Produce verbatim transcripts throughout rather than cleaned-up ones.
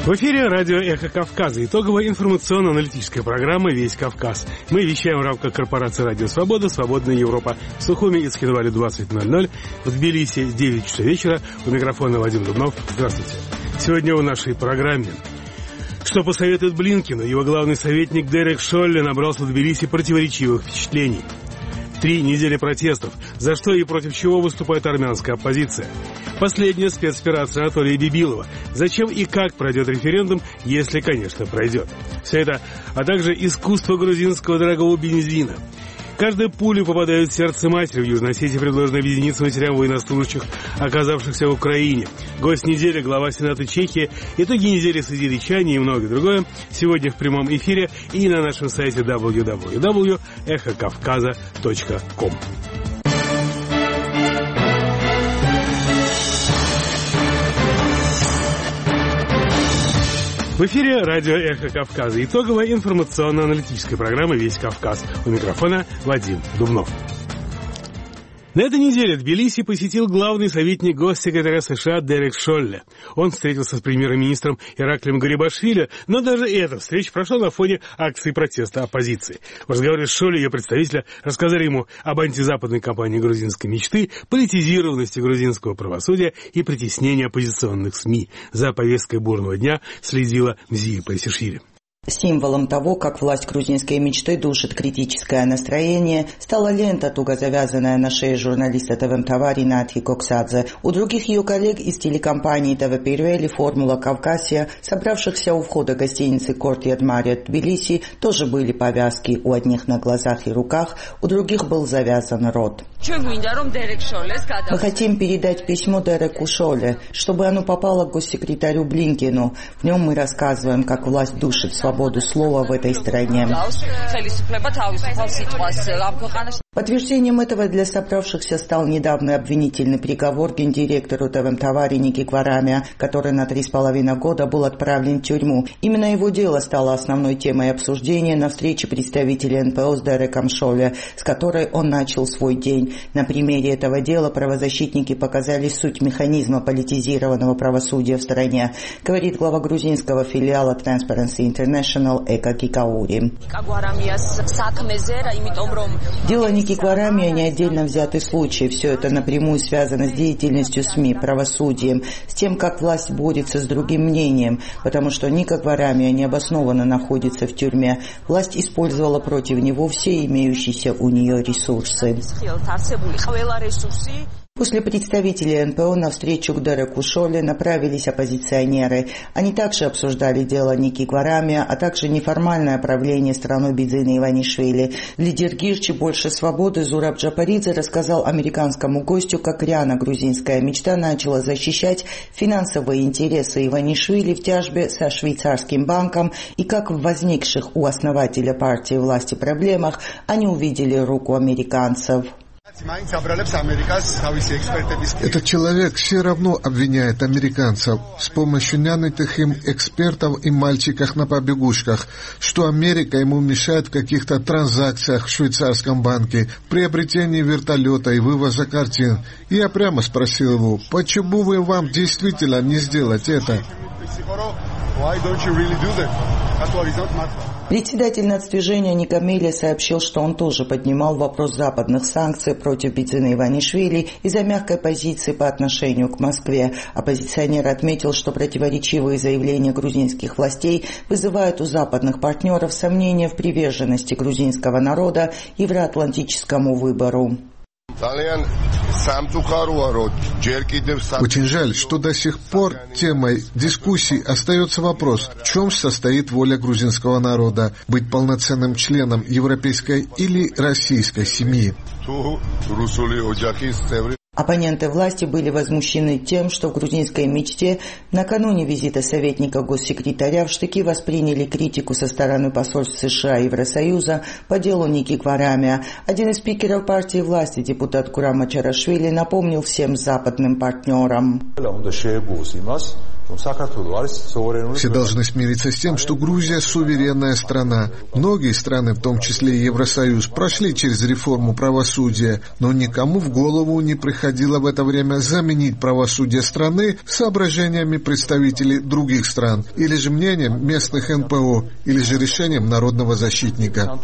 В эфире радио «Эхо Кавказа». Итоговая информационно-аналитическая программа «Весь Кавказ». Мы вещаем в рамках корпорации «Радио Свобода», «Свободная Европа». В Сухуми и Цхинвале двадцать ноль ноль. В Тбилиси девять часов вечера. У микрофона Вадим Дубнов. Здравствуйте. Сегодня в нашей программе. Что посоветует Блинкену? Его главный советник Дерек Шолли набрался в Тбилиси противоречивых впечатлений. Три недели протестов. За что и против чего выступает армянская оппозиция? Последняя спецоперация Анатолия Бибилова. Зачем и как пройдет референдум, если, конечно, пройдет? Все это, а также искусство грузинского дорогого бензина. Каждая пуля попадает в сердце матери. В Южной Осетии предложено объединиться матерям военнослужащих, оказавшихся в Украине. Гость недели, глава Сената Чехии, итоги недели среди речаний и многое другое. Сегодня в прямом эфире и на нашем сайте дабл ю дабл ю дабл ю точка эхо кавказа точка ком. В эфире радио «Эхо Кавказа». Итоговая информационно-аналитическая программа «Весь Кавказ». У микрофона Вадим Дубнов. На этой неделе Тбилиси посетил главный советник госсекретаря США Дерек Шолли. Он встретился с премьер-министром Ираклием Гарибашвили, но даже эта встреча прошла на фоне акции протеста оппозиции. В разговоре с Шолли ее представителя рассказали ему об антизападной кампании грузинской мечты, политизированности грузинского правосудия и притеснении оппозиционных СМИ. За повесткой бурного дня следила Мзия Пайсишвили. Символом того, как власть грузинской мечты душит критическое настроение, стала лента, туго завязанная на шее журналиста ТВ-Мтавари Натхи Коксадзе. У других ее коллег из телекомпании ТВ-Первый или Формула Кавказия, собравшихся у входа гостиницы Кортьяд Марриотт Тбилиси, тоже были повязки, у одних на глазах и руках, у других был завязан рот. Мы хотим передать письмо Дереку Шолли, чтобы оно попало к госсекретарю Блинкену. В нем мы рассказываем, как власть душит свободу слова в этой стране. Подтверждением этого для собравшихся стал недавний обвинительный приговор гендиректору ТВ-Мтавари Ники Кварамия, который на три с половиной года был отправлен в тюрьму. Именно его дело стало основной темой обсуждения на встрече представителей эн пэ о с Дереком Шолли, с которой он начал свой день. На примере этого дела правозащитники показали суть механизма политизированного правосудия в стране, говорит глава грузинского филиала Transparency International Эка Кикаури. Дело Ники Кварамия не отдельно взятый случай. Все это напрямую связано с деятельностью СМИ, правосудием, с тем, как власть борется с другим мнением, потому что Ника Кварамия необоснованно находится в тюрьме. Власть использовала против него все имеющиеся у нее ресурсы. После представителей эн пэ о на встречу к Дереку Шолли направились оппозиционеры. Они также обсуждали дело Ники Кварамия, а также неформальное правление страной Бидзины Иванишвили. Лидер Гирчи «Больше свободы» Зураб Джапаридзе рассказал американскому гостю, как рьяно грузинская мечта начала защищать финансовые интересы Иванишвили в тяжбе со швейцарским банком и как в возникших у основателя партии власти проблемах они увидели руку американцев. Этот человек все равно обвиняет американцев с помощью нанятых им экспертов и мальчиках на побегушках, что Америка ему мешает в каких-то транзакциях в швейцарском банке, приобретении вертолета и вывоза картин. И я прямо спросил его, почему вы вам действительно не сделать это? Председатель нацдвижения Никамелия сообщил, что он тоже поднимал вопрос западных санкций против Бидзины Иванишвили из-за мягкой позиции по отношению к Москве. Оппозиционер отметил, что противоречивые заявления грузинских властей вызывают у западных партнеров сомнения в приверженности грузинского народа евроатлантическому выбору. Очень жаль, что до сих пор темой дискуссий остается вопрос, в чем состоит воля грузинского народа – быть полноценным членом европейской или российской семьи. Оппоненты власти были возмущены тем, что в грузинской мечте накануне визита советника госсекретаря в штыки восприняли критику со стороны посольств США и Евросоюза по делу Ники Кварамия. Один из спикеров партии власти, депутат Гурам Ачарашвили, напомнил всем западным партнерам. Все должны смириться с тем, что Грузия суверенная страна. Многие страны, в том числе и Евросоюз, прошли через реформу правосудия, но никому в голову не приходило в это время заменить правосудие страны соображениями представителей других стран, или же мнением местных эн пэ о, или же решением народного защитника.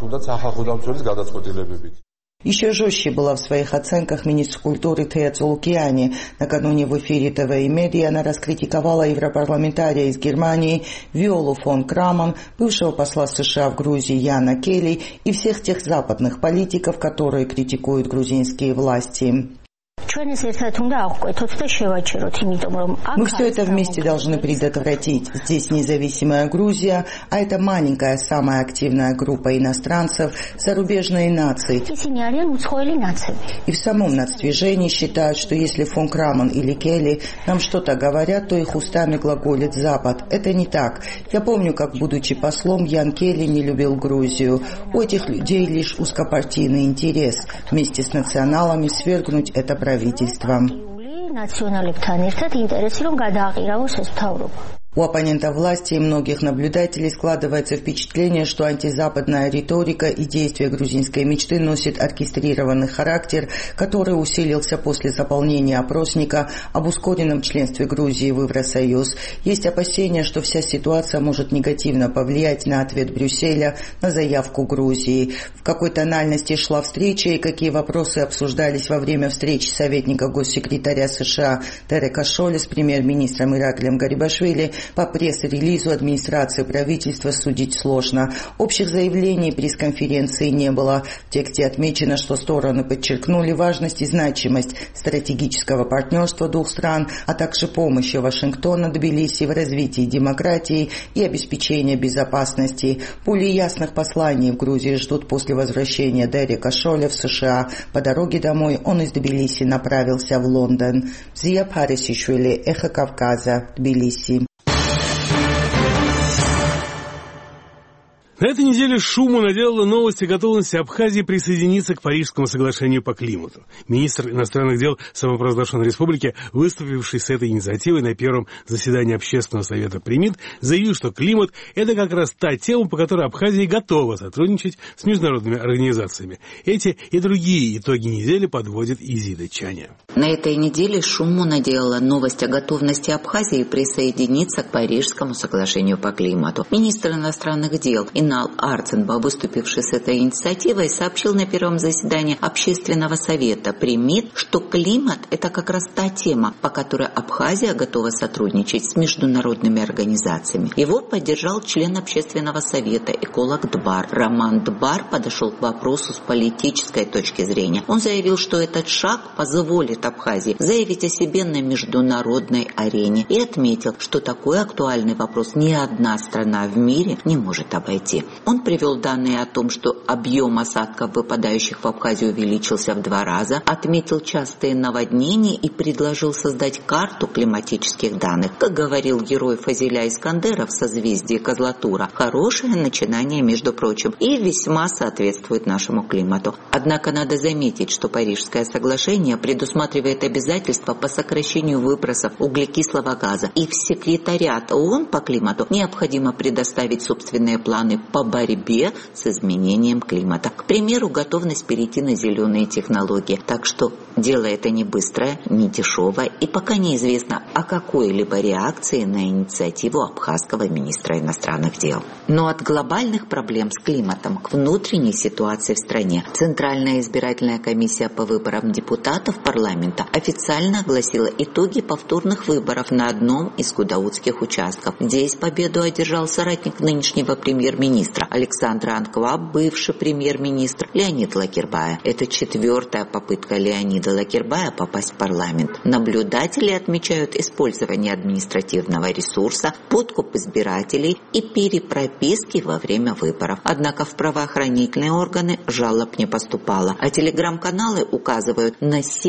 Еще жестче была в своих оценках министр культуры Тея Цулукиани. Накануне в эфире тэ вэ и медиа она раскритиковала европарламентария из Германии Виолу фон Крамон, бывшего посла США в Грузии Яна Келли и всех тех западных политиков, которые критикуют грузинские власти. Мы все это вместе должны предотвратить. Здесь независимая Грузия, а это маленькая, самая активная группа иностранцев, зарубежные нации. И в самом нацдвижении считают, что если фон Крамон или Келли нам что-то говорят, то их устами глаголит Запад. Это не так. Я помню, как, будучи послом, Ян Келли не любил Грузию. У этих людей лишь узкопартийный интерес. Вместе с националами свергнуть это правительство. У оппонентов власти и многих наблюдателей складывается впечатление, что антизападная риторика и действия грузинской мечты носят оркестрированный характер, который усилился после заполнения опросника об ускоренном членстве Грузии в Евросоюз. Есть опасения, что вся ситуация может негативно повлиять на ответ Брюсселя на заявку Грузии. В какой тональности шла встреча и какие вопросы обсуждались во время встречи советника госсекретаря США Терека Шоля с премьер-министром Ираклием Гарибашвили, по пресс-релизу администрации правительства судить сложно. Общих заявлений пресс-конференции не было. В тексте отмечено, что стороны подчеркнули важность и значимость стратегического партнерства двух стран, а также помощи Вашингтона Тбилиси в развитии демократии и обеспечении безопасности. Более ясных посланий в Грузии ждут после возвращения Дерека Шоля в США. По дороге домой он из Тбилиси направился в Лондон. Зия Парисишвили, Эхо Кавказа, Тбилиси. На этой неделе шуму наделала новость о готовности Абхазии присоединиться к Парижскому соглашению по климату. Министр иностранных дел самопровозглашенной республики, выступивший с этой инициативой на первом заседании Общественного совета при МИД, заявил, что климат – это как раз та тема, по которой Абхазия готова сотрудничать с международными организациями. Эти и другие итоги недели подводит Изида Чаня. На этой неделе шуму наделала новость о готовности Абхазии присоединиться к Парижскому соглашению по климату. Министр иностранных дел Инал Арценба, выступивший с этой инициативой, сообщил на первом заседании Общественного совета при МИД, что климат – это как раз та тема, по которой Абхазия готова сотрудничать с международными организациями. Его поддержал член Общественного совета, эколог Дбар. Роман Дбар подошел к вопросу с политической точки зрения. Он заявил, что этот шаг позволит Абхазии заявить о себе на международной арене и отметил, что такой актуальный вопрос ни одна страна в мире не может обойти. Он привел данные о том, что объем осадков, выпадающих в Абхазию, увеличился в два раза, отметил частые наводнения и предложил создать карту климатических данных. Как говорил герой Фазиля Искандера в созвездии Козлатура, хорошее начинание, между прочим, и весьма соответствует нашему климату. Однако надо заметить, что Парижское соглашение предусматривает обязательства по сокращению выбросов углекислого газа, и в секретариат ООН по климату необходимо предоставить собственные планы по борьбе с изменением климата. К примеру, готовность перейти на зеленые технологии. Так что дело это не быстрое, не дешевое, и пока неизвестно о какой-либо реакции на инициативу абхазского министра иностранных дел. Но от глобальных проблем с климатом к внутренней ситуации в стране Центральная избирательная комиссия по выборам депутатов парламента официально огласила итоги повторных выборов на одном из гудаутских участков. Здесь победу одержал соратник нынешнего премьер-министра Александра Анкваб, бывший премьер-министр Леонид Лакербая. Это четвертая попытка Леонида Лакербая попасть в парламент. Наблюдатели отмечают использование административного ресурса, подкуп избирателей и перепрописки во время выборов. Однако в правоохранительные органы жалоб не поступало, а телеграм-каналы указывают на семейные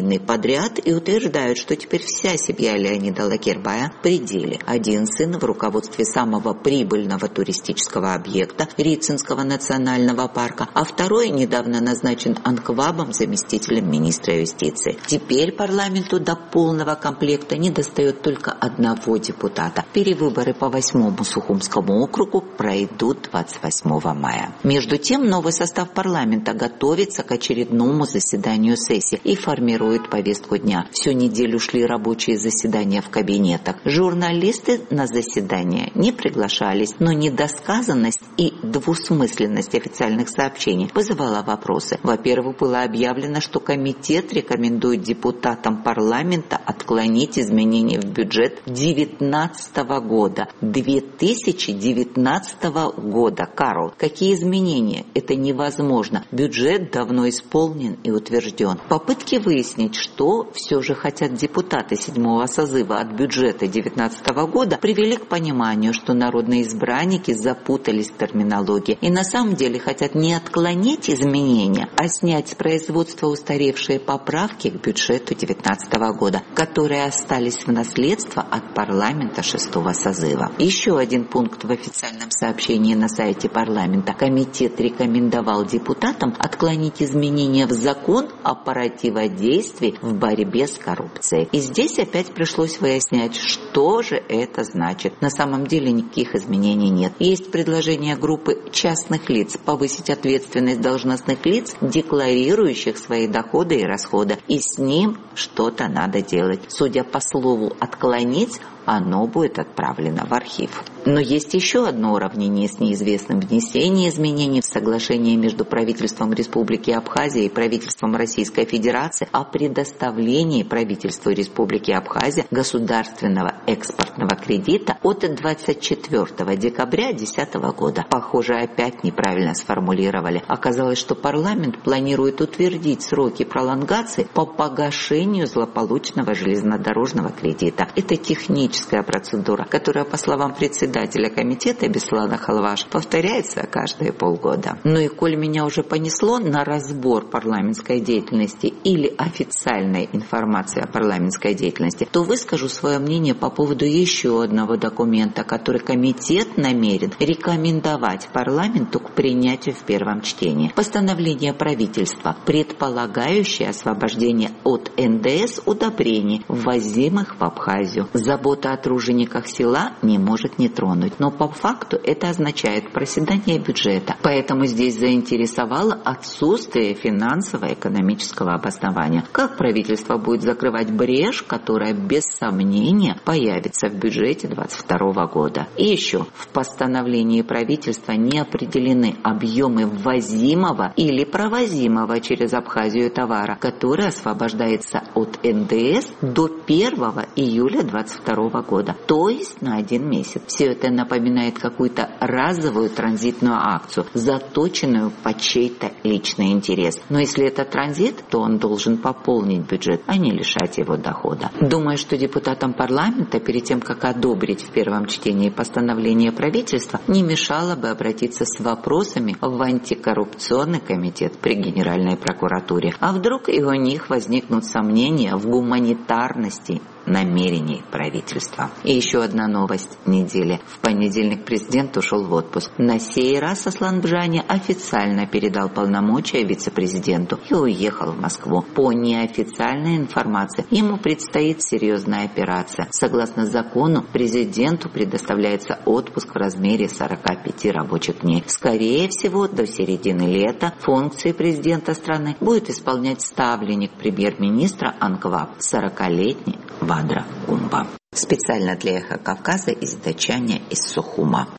семейный подряд и утверждают, что теперь вся семья Леонида Лакербая в пределе. Один сын в руководстве самого прибыльного туристического объекта Рицинского национального парка, а второй недавно назначен анквабом заместителем министра юстиции. Теперь парламенту до полного комплекта не достает только одного депутата. Перевыборы по восьмому Сухумскому округу пройдут двадцать восьмого мая. Между тем, новый состав парламента готовится к очередному заседанию сессии и формирует повестку дня. Всю неделю шли рабочие заседания в кабинетах. Журналисты на заседания не приглашались, но недосказанность и двусмысленность официальных сообщений вызывала вопросы. Во-первых, было объявлено, что комитет рекомендует депутатам парламента отклонить изменения в бюджет две тысячи девятнадцатого года. две тысячи девятнадцатого года, Карл. Какие изменения? Это невозможно. Бюджет давно исполнен и утвержден. Попытки выяснить, что все же хотят депутаты седьмого созыва от бюджета две тысячи девятнадцатого года, привели к пониманию, что народные избранники запутались в терминологии и на самом деле хотят не отклонить изменения, а снять с производства устаревшие поправки к бюджету две тысячи девятнадцатого года, которые остались в наследство от парламента шестого созыва. Еще один пункт в официальном сообщении на сайте парламента. Комитет рекомендовал депутатам отклонить изменения в закон о противодействии в борьбе с коррупцией. И здесь опять пришлось выяснять, что же это значит. На самом деле никаких изменений нет. Есть предложение группы частных лиц повысить ответственность должностных лиц, декларирующих свои доходы и расходы. И с ним что-то надо делать. Судя по слову «отклонить», оно будет отправлено в архив. Но есть еще одно уравнение с неизвестным: внесение изменений в соглашение между правительством Республики Абхазия и правительством Российской Федерации о предоставлении правительству Республики Абхазия государственного экспортного кредита от двадцать четвёртого декабря две тысячи десятого года. Похоже, опять неправильно сформулировали. Оказалось, что парламент планирует утвердить сроки пролонгации по погашению злополучного железнодорожного кредита. Это технически процедура, которая, по словам председателя комитета Беслана Халваш, повторяется каждые полгода. Ну и коль меня уже понесло на разбор парламентской деятельности или официальной информации о парламентской деятельности, то выскажу свое мнение по поводу еще одного документа, который комитет намерен рекомендовать парламенту к принятию в первом чтении. Постановление правительства, предполагающее освобождение от эн дэ эс удобрений, ввозимых в Абхазию. Забота о тружениках села не может не тронуть, но по факту это означает проседание бюджета. Поэтому здесь заинтересовало отсутствие финансово-экономического обоснования. Как правительство будет закрывать брешь, которая без сомнения появится в бюджете двадцать второго года? И еще, в постановлении правительства не определены объемы ввозимого или провозимого через Абхазию товара, который освобождается от эн дэ эс до первого июля двадцать второго года, то есть на один месяц. Все это напоминает какую-то разовую транзитную акцию, заточенную под чей-то личный интерес. Но если это транзит, то он должен пополнить бюджет, а не лишать его дохода. Думаю, что депутатам парламента перед тем, как одобрить в первом чтении постановление правительства, не мешало бы обратиться с вопросами в антикоррупционный комитет при Генеральной прокуратуре. А вдруг и у них возникнут сомнения в гуманитарности намерений правительства. И еще одна новость недели. В понедельник президент ушел в отпуск. На сей раз Аслан Бжани официально передал полномочия вице-президенту и уехал в Москву. По неофициальной информации, ему предстоит серьезная операция. Согласно закону, президенту предоставляется отпуск в размере сорок пять рабочих дней. Скорее всего, до середины лета функции президента страны будет исполнять ставленник премьер-министра Анкваб, сорокалетний Вадра Умба. Специально для Эхо Кавказа из Дачаня из Сухума.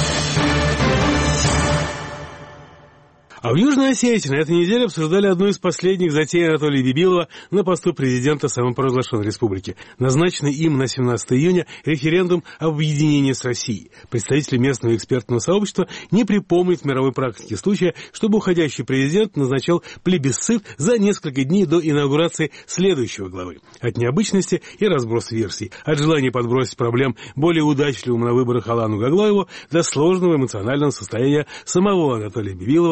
А в Южной Осетии на этой неделе обсуждали одну из последних затей Анатолия Бибилова на посту президента самопровозглашенной республики. Назначенный им на семнадцатого июня референдум об объединении с Россией. Представители местного экспертного сообщества не припомнят в мировой практике случая, чтобы уходящий президент назначал плебисцит за несколько дней до инаугурации следующего главы. От необычности и разброс версий, от желания подбросить проблем более удачливому на выборах Алану Гаглоеву до сложного эмоционального состояния самого Анатолия Бибилова после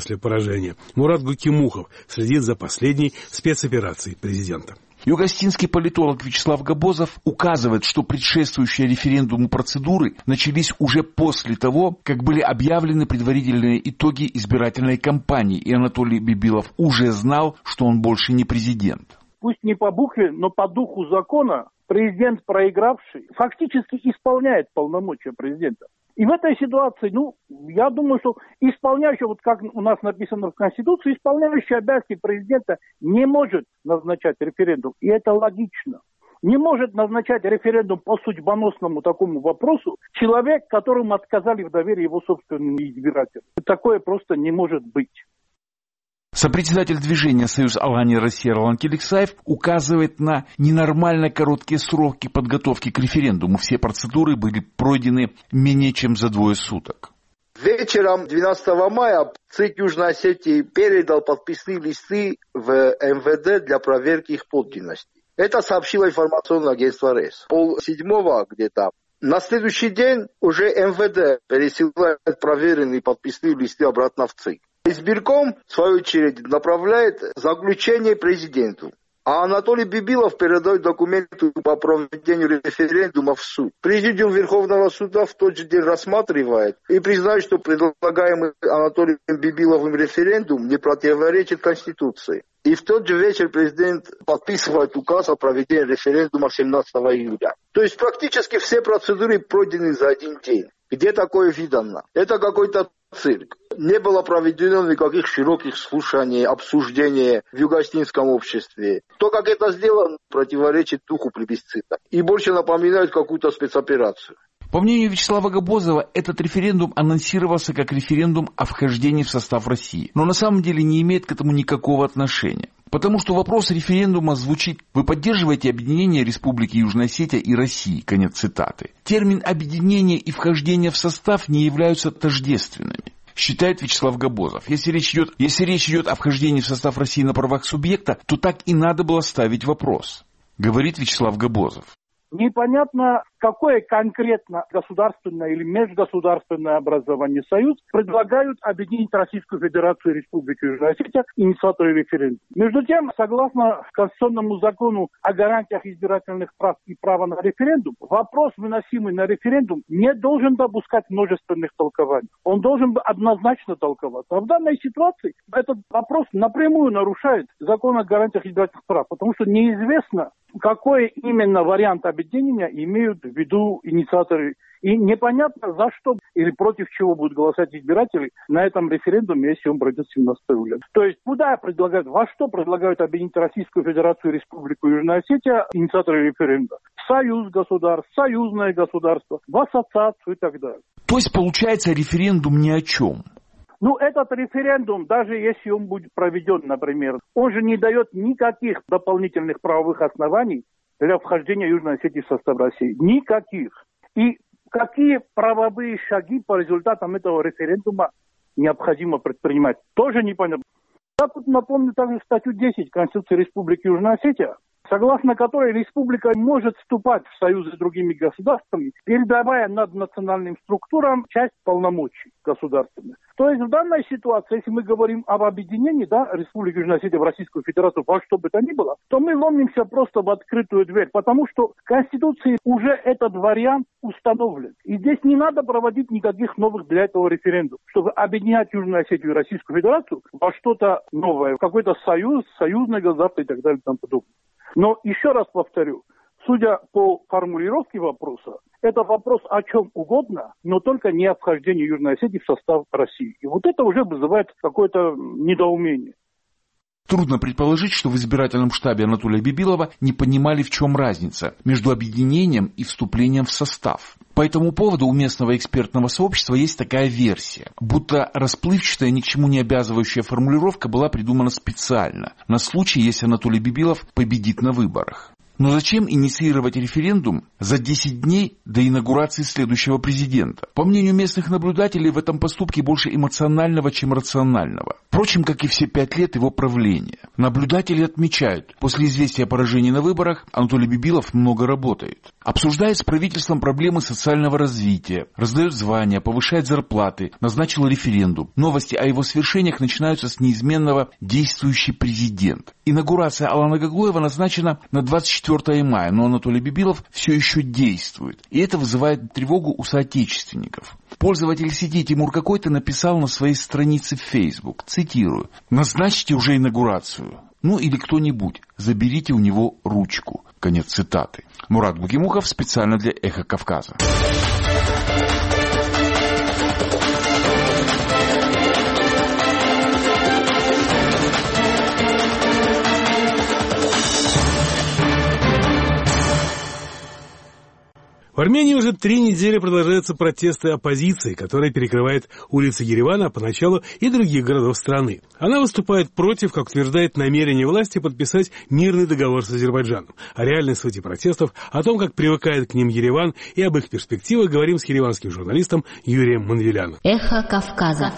после поражения. Мурат Гукимухов следит за последней спецоперацией президента. Югостинский политолог Вячеслав Габозов указывает, что предшествующие референдуму процедуры начались уже после того, как были объявлены предварительные итоги избирательной кампании, и Анатолий Бибилов уже знал, что он больше не президент. Пусть не по букве, но по духу закона президент, проигравший, фактически исполняет полномочия президента. И в этой ситуации, ну, я думаю, что исполняющий, вот как у нас написано в Конституции, исполняющий обязанности президента не может назначать референдум. И это логично. Не может назначать референдум по судьбоносному такому вопросу человек, которому отказали в доверии его собственные избиратели. Такое просто не может быть. Сопредседатель движения «Союз Алания Россия» Ролан Келексаев указывает на ненормально короткие сроки подготовки к референдуму. Все процедуры были пройдены менее чем за двое суток. Вечером двенадцатого мая ЦИК Южной Осетии передал подписные листы в эм вэ дэ для проверки их подлинности. Это сообщило информационное агентство РЭС. Пол седьмого где-то. На следующий день уже эм вэ дэ пересылает проверенные подписные листы обратно в ЦИК. Избирком, в свою очередь, направляет заключение президенту. А Анатолий Бибилов передает документы по проведению референдума в суд. Президиум Верховного суда в тот же день рассматривает и признает, что предлагаемый Анатолием Бибиловым референдум не противоречит Конституции. И в тот же вечер президент подписывает указ о проведении референдума семнадцатого июля. То есть практически все процедуры пройдены за один день. Где такое видано? Это какой-то цирк. Не было проведено никаких широких слушаний, обсуждений в югостинском обществе. То, как это сделано, противоречит духу плебисцита. И больше напоминает какую-то спецоперацию. По мнению Вячеслава Габозова, этот референдум анонсировался как референдум о вхождении в состав России. Но на самом деле не имеет к этому никакого отношения. Потому что вопрос референдума звучит: вы поддерживаете объединение Республики Южная Осетия и России? Конец цитаты. Термин объединение и вхождение в состав не являются тождественными, считает Вячеслав Габозов. Если речь идет, если речь идет о вхождении в состав России на правах субъекта, то так и надо было ставить вопрос, говорит Вячеслав Габозов. Непонятно, какое конкретно государственное или межгосударственное образование союз предлагают объединить Российскую Федерацию и Республику Южная Осетия инициаторы референдума. Между тем, согласно Конституционному закону о гарантиях избирательных прав и права на референдум, вопрос, выносимый на референдум, не должен допускать множественных толкований. Он должен однозначно толковаться. А в данной ситуации этот вопрос напрямую нарушает закон о гарантиях избирательных прав, потому что неизвестно, какой именно вариант объединения имеют в виду инициаторы. И непонятно, за что или против чего будут голосовать избиратели на этом референдуме, если он пройдет семнадцатого июля. То есть куда предлагают, во что предлагают объединить Российскую Федерацию и Республику Южная Осетия инициаторы референдума? В союз государств, союзное государство, в ассоциацию и так далее. То есть получается референдум ни о чем. Ну, этот референдум, даже если он будет проведен, например, он же не дает никаких дополнительных правовых оснований для вхождения Южной Осетии в состав России. Никаких. И какие правовые шаги по результатам этого референдума необходимо предпринимать, тоже непонятно. Я тут напомню также статью десять Конституции Республики Южная Осетия, согласно которой республика может вступать в союзы с другими государствами, передавая наднациональным структурам часть полномочий государственных. То есть в данной ситуации, если мы говорим об объединении, да, Республики Южная Осетия в Российскую Федерацию, во что бы то ни было, то мы ломимся просто в открытую дверь, потому что в Конституции уже этот вариант установлен. И здесь не надо проводить никаких новых для этого референдумов, чтобы объединять Южную Осетию и Российскую Федерацию во что-то новое, в какой-то союз, союзное государство и так далее и тому подобное. Но еще раз повторю, судя по формулировке вопроса, это вопрос о чем угодно, но только не о вхождении Южной Осетии в состав России. И вот это уже вызывает какое-то недоумение. Трудно предположить, что в избирательном штабе Анатолия Бибилова не понимали, в чем разница между объединением и вступлением в состав. По этому поводу у местного экспертного сообщества есть такая версия, будто расплывчатая, ни к чему не обязывающая формулировка была придумана специально, на случай, если Анатолий Бибилов победит на выборах. Но зачем инициировать референдум за десять дней до инаугурации следующего президента? По мнению местных наблюдателей, в этом поступке больше эмоционального, чем рационального. Впрочем, как и все пять лет его правления. Наблюдатели отмечают, после известия о поражении на выборах Анатолий Бибилов много работает. Обсуждает с правительством проблемы социального развития, раздает звания, повышает зарплаты, назначил референдум. Новости о его свершениях начинаются с неизменного «действующий президент». Инаугурация Алана Гаглоева назначена на двадцать четвёртое мая, но Анатолий Бибилов все еще действует. И это вызывает тревогу у соотечественников. Пользователь сети Тимур Какой-то написал на своей странице в Facebook, цитирую: «Назначьте уже инаугурацию. Ну или кто-нибудь, заберите у него ручку». Конец цитаты. Мурат Бугимухов специально для «Эхо Кавказа». В Армении уже три недели продолжаются протесты оппозиции, которая перекрывает улицы Еревана, а поначалу и других городов страны. Она выступает против, как утверждает, намерения власти подписать мирный договор с Азербайджаном. О реальной сути протестов, о том, как привыкает к ним Ереван и об их перспективах говорим с ереванским журналистом Юрием Манвеляном. Эхо Кавказа.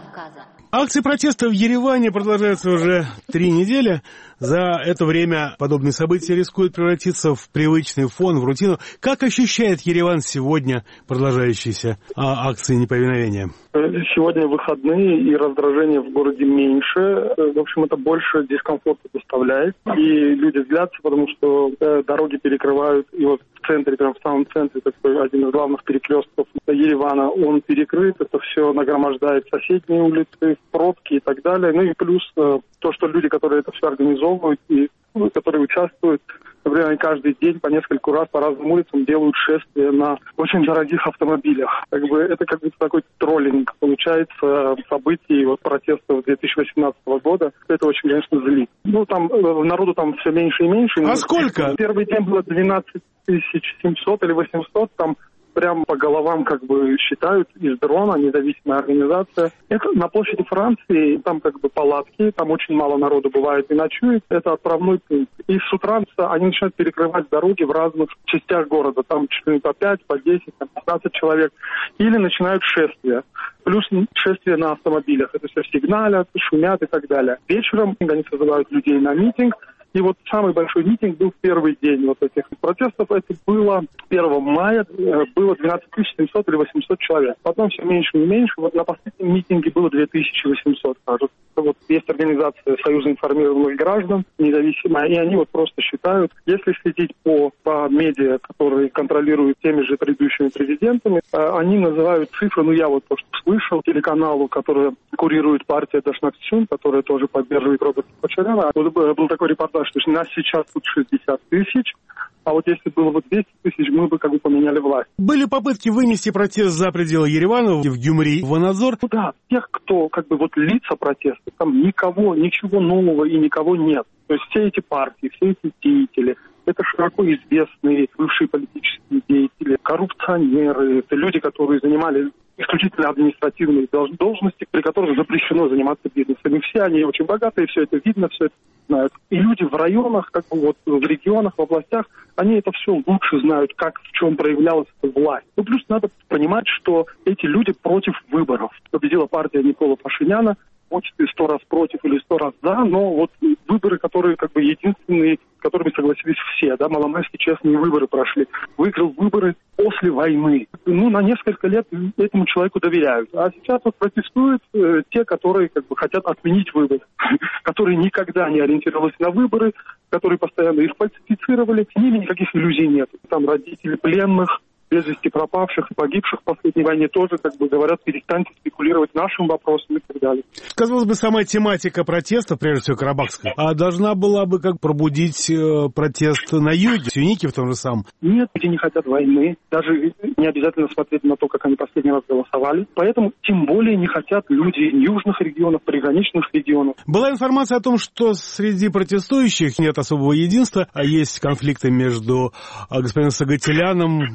Акции протеста в Ереване продолжаются уже три недели. За это время подобные события рискуют превратиться в привычный фон, в рутину. Как ощущает Ереван сегодня продолжающиеся а, акции неповиновения? Сегодня выходные, и раздражение в городе меньше. В общем, это больше дискомфорта доставляет. И люди злятся, потому что э, дороги перекрывают. И вот в центре, прям в самом центре, такой один из главных перекрестков Еревана, он перекрыт. Это все нагромождает соседние улицы, пробки и так далее. Ну и плюс э, то, что люди, которые это все организовывают и ну, которые участвуют, например, они каждый день по нескольку раз по разным улицам делают шествия на очень дорогих автомобилях. Как бы это как бы такой троллинг получается событий вот протестов две тысячи восемнадцатого года. Это очень, конечно, злит. Ну там народу там все меньше и меньше. А сколько? Первый день было двенадцать тысяч семьсот или восемьсот, там прямо по головам как бы считают из дрона, независимая организация. Это на площади Франции, там как бы палатки, там очень мало народу бывает и ночует. Это отправной пункт. И с утра они начинают перекрывать дороги в разных частях города. Там чуть ли по пять, по десять, по пятнадцать человек. Или начинают шествия. Плюс шествия на автомобилях. Это все сигналят, шумят и так далее. Вечером они созывают людей на митинг. И вот самый большой митинг был в первый день вот этих протестов. Это было первого мая, было двенадцать тысяч семьсот или восемьсот человек. Потом все меньше и меньше. Вот на последнем митинге было две тысячи восемьсот, кажется. Вот есть организация Союза информированных граждан, независимая, и они вот просто считают, если следить по, по медиа, которые контролируют теми же предыдущими президентами, они называют цифры, ну я вот то, что слышал, телеканалу, который курирует партия Дашнакчун, которая тоже поддерживает Роберта Кочаряна. Вот был такой репортаж, что нас сейчас тут шестьдесят тысяч, а вот если было бы двести тысяч, мы бы как бы поменяли власть. Были попытки вынести протест за пределы Еревана, в Гюмри, в Ванадзор? Ну да, тех, кто как бы вот лица протеста, там никого, ничего нового и никого нет. То есть все эти партии, все эти деятели, это широко известные бывшие политические деятели, коррупционеры, это люди, которые занимали исключительно административные должности, при которых запрещено заниматься бизнесом. И все они очень богатые, все это видно, все это знают. И люди в районах, как бы вот в регионах, в областях, они это все лучше знают, как, в чем проявлялась эта власть. Ну, плюс надо понимать, что эти люди против выборов. Победила партия Никола Пашиняна, хочет и сто раз против или сто раз за, но вот выборы, которые как бы единственные, с которыми согласились все, да, маломальски честные выборы прошли. Выиграл выборы после войны. Ну, на несколько лет этому человеку доверяют. А сейчас вот протестуют э, те, которые как бы хотят отменить выборы, которые никогда не ориентировались на выборы, которые постоянно их фальсифицировали. С ними никаких иллюзий нет. Там родители пленных, без вести пропавших и погибших в последней войне тоже, как бы говорят, перестаньте спекулировать нашим вопросом и так далее. Казалось бы, сама тематика протеста, прежде всего карабахская, а должна была бы как пробудить э, протест на юге, сюнники в том же самом. Нет, люди не хотят войны, даже не обязательно смотреть на то, как они последний раз голосовали, поэтому тем более не хотят люди южных регионов, приграничных регионов. Была информация о том, что среди протестующих нет особого единства, а есть конфликты между господином Сагателяном, господином Кочаряном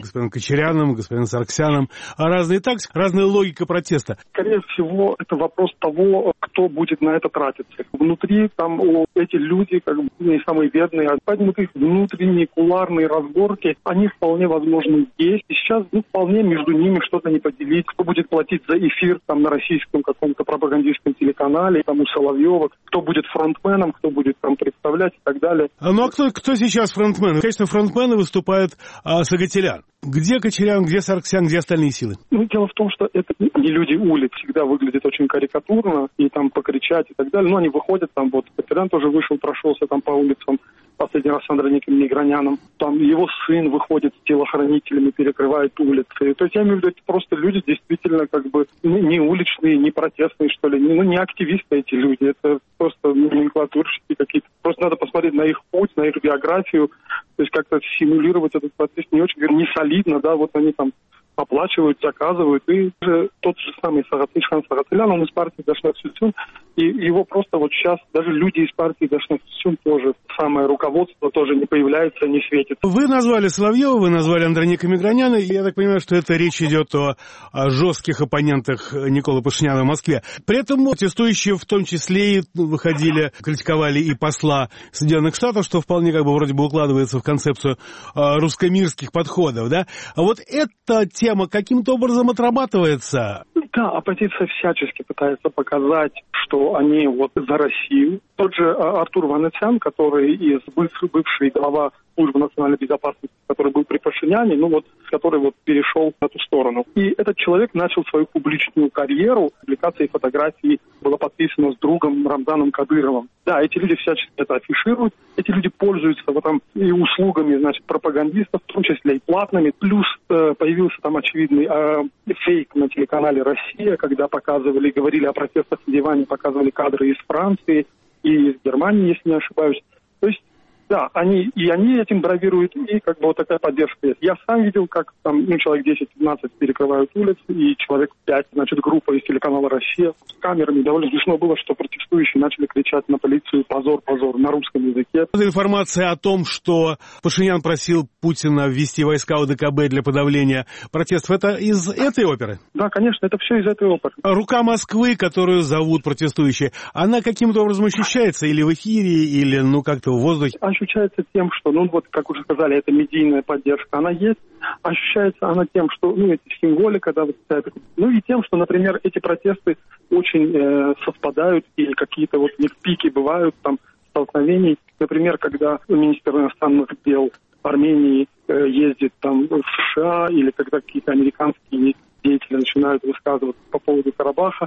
Кочаряном, господином Сарксяном разные таксы, разная логика протеста. Скорее всего, это вопрос того, кто будет на это тратиться. Внутри там о, эти люди, как бы, не самые бедные, а поэтому их внутренние кулуарные разборки, они вполне возможно есть. И сейчас ну, вполне между ними что-то не поделить. Кто будет платить за эфир там на российском каком-то пропагандистском телеканале, там у Соловьева, кто будет фронтменом, кто будет там представлять и так далее. Ну а кто, кто сейчас фронтмен? Конечно, фронтмены выступает а, Сагателян. Где Кочарян, где Сарксян, где остальные силы? Ну, дело в том, что это не люди улиц, всегда выглядит очень карикатурно, и там покричать и так далее. Но они выходят, там вот Кочарян тоже вышел, прошелся там по улицам, последний раз с Андроником Миграняном. Там его сын выходит с телохранителями, перекрывает улицы. То есть я имею в виду, это просто люди действительно как бы не уличные, не протестные, что ли, ну не активисты эти люди, это просто номенклатурщики какие-то. Просто надо посмотреть на их путь, на их биографию, то есть как-то симулировать этот процесс не очень, не солидно, да, вот они там оплачивают, заказывают, и же тот же самый Сагатыльхан Сагатылян, он из партии Дашнак Сюсюн, и его просто вот сейчас даже люди из партии Дашнак Сюсюн тоже, самое руководство тоже не появляется, не светит. Вы назвали Соловьева, вы назвали Андроника Миграняна, и я так понимаю, что это речь идет о, о жестких оппонентах Николы Пашиняна в Москве. При этом протестующие в том числе и выходили, критиковали и посла Соединенных Штатов, что вполне как бы вроде бы укладывается в концепцию э, русско-мирских подходов, да? А вот это тема каким-то образом отрабатывается? Да, оппозиция всячески пытается показать, что они вот за Россию. Тот же Артур Ванесян, который из бывший, бывший глава службы национальной безопасности, который был при Пашиняне, ну вот, который вот перешел в эту сторону. И этот человек начал свою публичную карьеру. Публикации фотографий было подписано с другом Рамзаном Кадыровым. Да, эти люди всячески это афишируют. Эти люди пользуются вот там и услугами, значит, пропагандистов, в том числе и платными. Плюс э, появился там очевидный э, фейк на телеканале «Россия», когда показывали, говорили о протестах в Ливане, показывали кадры из Франции и из Германии, если не ошибаюсь. То есть да, они, и они этим бравируют, и как бы вот такая поддержка есть. Я сам видел, как там ну, человек десять-пятнадцать перекрывают улицы, и человек пять, значит, группа из телеканала «Россия» с камерами. Довольно смешно было, что протестующие начали кричать на полицию «позор, позор» на русском языке. Информация о том, что Пашинян просил Путина ввести войска ОДКБ для подавления протестов, это из этой оперы? Да, конечно, это все из этой оперы. Рука Москвы, которую зовут протестующие, она каким-то образом ощущается или в эфире, или ну как-то в воздухе? Ощущается тем, что, ну вот, как уже сказали, это медийная поддержка, она есть. Ощущается она тем, что, ну, это символика, да, вот, ну и тем, что, например, эти протесты очень э, совпадают, или какие-то вот у них пики бывают, там, столкновений. Например, когда министр иностранных дел Армении э, ездит там в США, или когда какие-то американские деятели начинают высказываться по поводу Карабаха.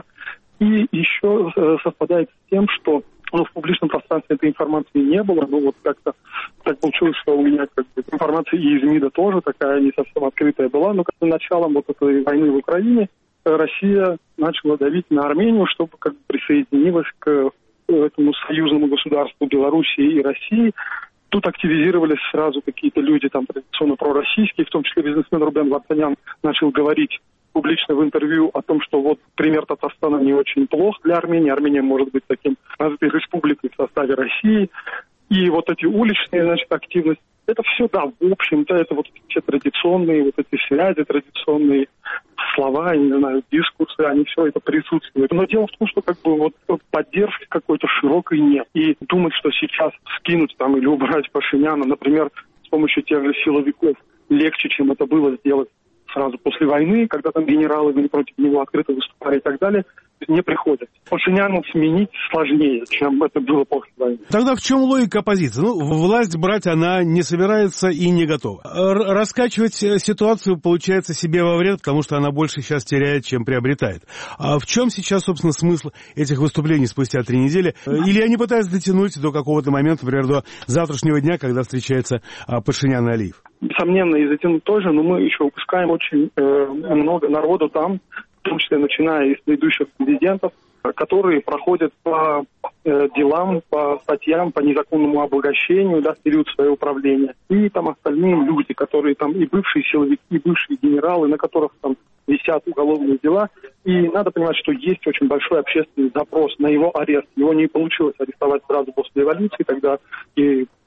И еще э, совпадает с тем, что ну, в публичном пространстве этой информации не было, но вот как-то так получилось, что у меня как бы информация и из МИДа тоже такая не совсем открытая была, но как-то началом вот этой войны в Украине Россия начала давить на Армению, чтобы как бы присоединилась к этому союзному государству Белоруссии и России. Тут активизировались сразу какие-то люди там традиционно пророссийские, в том числе бизнесмен Рубен Вартанян начал говорить публично в интервью о том, что вот пример Татарстана не очень плох для Армении. Армения может быть таким развитой республикой в составе России. И вот эти уличные, значит, активности, это все, да, в общем-то, это вот все традиционные вот эти связи, традиционные слова, я не знаю, дискурсы, они все это присутствуют. Но дело в том, что как бы вот поддержки какой-то широкой нет. И думать, что сейчас скинуть там или убрать Пашиняна, например, с помощью тех же силовиков, легче, чем это было сделать сразу после войны, когда там генералы против него открыто выступали и так далее, не приходят. Пашиняна сменить сложнее, чем это было после войны. Тогда в чем логика оппозиции? Ну, власть брать она не собирается и не готова. Р- раскачивать ситуацию получается себе во вред, потому что она больше сейчас теряет, чем приобретает. А в чем сейчас, собственно, смысл этих выступлений спустя три недели? Или они пытаются дотянуть до какого-то момента, например, до завтрашнего дня, когда встречается Пашинян и Алиев? Несомненно, и затянуть тоже, но мы еще упускаем очень э, много народу там, в том числе начиная из предыдущих президентов, которые проходят по э, делам, по статьям, по незаконному обогащению, да, в период своего управления. И там остальные люди, которые там и бывшие силовики, и бывшие генералы, на которых там висят уголовные дела. И надо понимать, что есть очень большой общественный запрос на его арест. Его не получилось арестовать сразу после революции, тогда и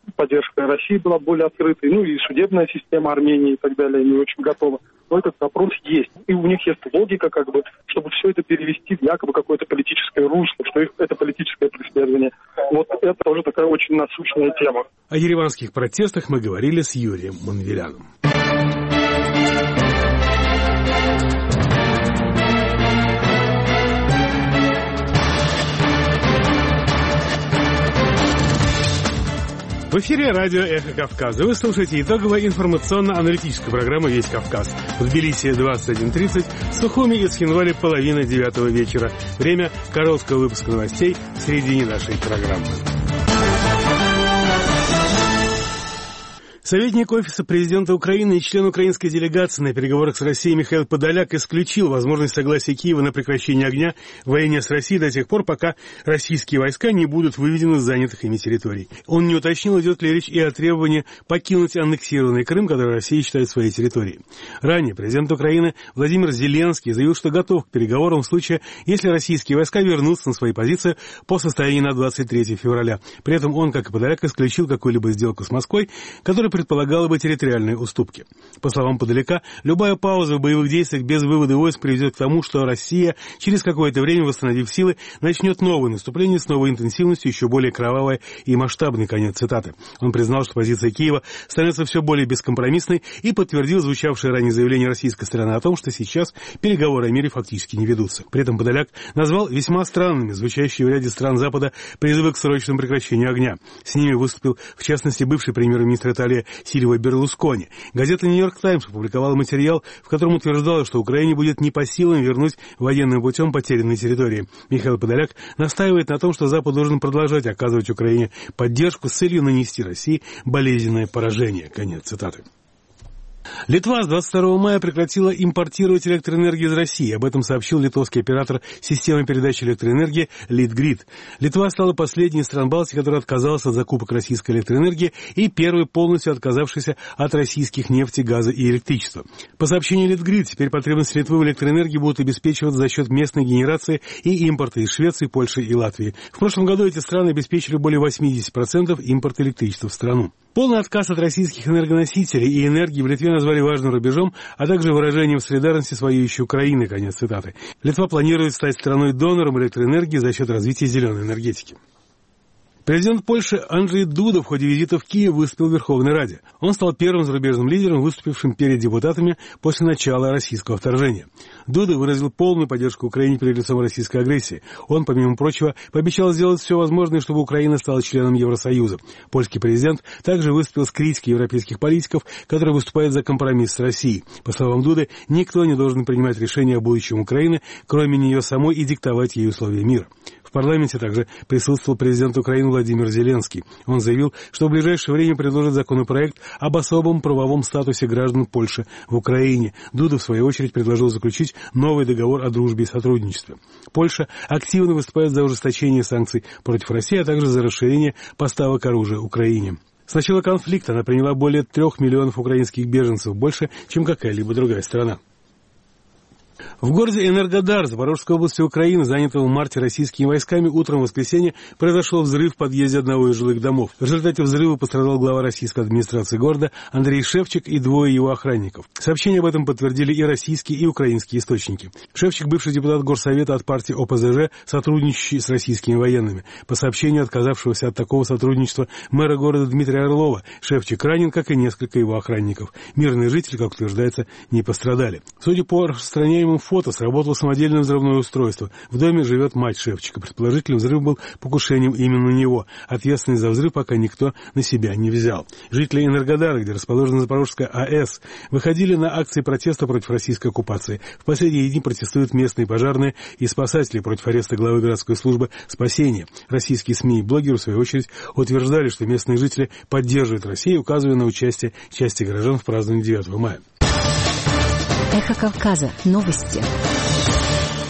поддержка России была более открытой, ну и судебная система Армении и так далее не очень готова. Но этот вопрос есть. И у них есть логика, как бы, чтобы все это перевести в якобы какое-то политическое русло, что их, это политическое преследование. Вот это тоже такая очень насущная тема. О ереванских протестах мы говорили с Юрием Манвеляном. В эфире радио «Эхо Кавказа». Вы слушаете итоговую информационно-аналитическую программу «Весь Кавказ». В Тбилиси двадцать один тридцать, в Сухуми и Цхинвале половина девятого вечера. Время короткого выпуска новостей в середине нашей программы. Советник Офиса президента Украины и член украинской делегации на переговорах с Россией Михаил Подоляк исключил возможность согласия Киева на прекращение огня в войне с Россией до тех пор, пока российские войска не будут выведены с занятых ими территорий. Он не уточнил, идет ли речь и о требовании покинуть аннексированный Крым, который Россия считает своей территорией. Ранее президент Украины Владимир Зеленский заявил, что готов к переговорам в случае, если российские войска вернутся на свои позиции по состоянию на двадцать третьего февраля. При этом он, как и Подоляк, исключил какую-либо сделку с Москвой, которая предполагала бы территориальные уступки. По словам Подоляка, любая пауза в боевых действиях без вывода войск приведет к тому, что Россия, через какое-то время восстановив силы, начнет новое наступление с новой интенсивностью, еще более кровавое и масштабное. Конец цитаты. Он признал, что позиция Киева становится все более бескомпромиссной и подтвердил звучавшее ранее заявление российской стороны о том, что сейчас переговоры о мире фактически не ведутся. При этом Подоляк назвал весьма странными звучащие в ряде стран Запада призывы к срочному прекращению огня. С ними выступил, в частности, бывший премьер-министр Италии Сильвио Берлускони. Газета «Нью-Йорк Таймс» опубликовала материал, в котором утверждалось, что Украине будет не по силам вернуть военным путем потерянные территории. Михаил Подоляк настаивает на том, что Запад должен продолжать оказывать Украине поддержку с целью нанести России болезненное поражение. Конец цитаты. Литва с двадцать второго мая прекратила импортировать электроэнергию из России. Об этом сообщил литовский оператор системы передачи электроэнергии Litgrid. Литва стала последней из стран Балтии, которая отказалась от закупок российской электроэнергии и первой полностью отказавшейся от российских нефти, газа и электричества. По сообщению Litgrid, теперь потребности Литвы в электроэнергии будут обеспечиваться за счет местной генерации и импорта из Швеции, Польши и Латвии. В прошлом году эти страны обеспечили более восемьдесят процентов импорта электричества в страну. Полный отказ от российских энергоносителей и энергии в Литве назвали важным рубежом, а также выражением солидарности с воюющей Украиной. Конец цитаты. Литва планирует стать страной-донором электроэнергии за счет развития зеленой энергетики. Президент Польши Анджей Дуда в ходе визита в Киев выступил в Верховной Раде. Он стал первым зарубежным лидером, выступившим перед депутатами после начала российского вторжения. Дуда выразил полную поддержку Украине перед лицом российской агрессии. Он, помимо прочего, пообещал сделать все возможное, чтобы Украина стала членом Евросоюза. Польский президент также выступил с критикой европейских политиков, которые выступают за компромисс с Россией. По словам Дуды, никто не должен принимать решения о будущем Украины, кроме нее самой, и диктовать ей условия мира. В парламенте также присутствовал президент Украины Владимир Зеленский. Он заявил, что в ближайшее время предложит законопроект об особом правовом статусе граждан Польши в Украине. Дуда, в свою очередь, предложил заключить новый договор о дружбе и сотрудничестве. Польша активно выступает за ужесточение санкций против России, а также за расширение поставок оружия Украине. С начала конфликта она приняла более трех миллионов украинских беженцев, больше, чем какая-либо другая страна. В городе Энергодар Запорожской области Украины, занятого в марте российскими войсками, утром в воскресенье произошел взрыв в подъезде одного из жилых домов. В результате взрыва пострадал глава российской администрации города Андрей Шевчик и двое его охранников. Сообщение об этом подтвердили и российские, и украинские источники. Шевчик – бывший депутат Горсовета от партии О Пэ Зэ Жэ, сотрудничающий с российскими военными. По сообщению отказавшегося от такого сотрудничества мэра города Дмитрия Орлова, Шевчик ранен, как и несколько его охранников. Мирные жители, как утверждается, не пострадали. Судя по распространяемым фото, сработало самодельное взрывное устройство. В доме живет мать Шевчика. Предположительно, взрыв был покушением именно на него. Ответственность за взрыв пока никто на себя не взял. Жители Энергодара, где расположена Запорожская А Э С, выходили на акции протеста против российской оккупации. В последние дни протестуют местные пожарные и спасатели против ареста главы городской службы спасения. Российские СМИ и блогеры, в свою очередь, утверждали, что местные жители поддерживают Россию, указывая на участие части горожан в праздновании девятого мая. Эхо Кавказа. Новости.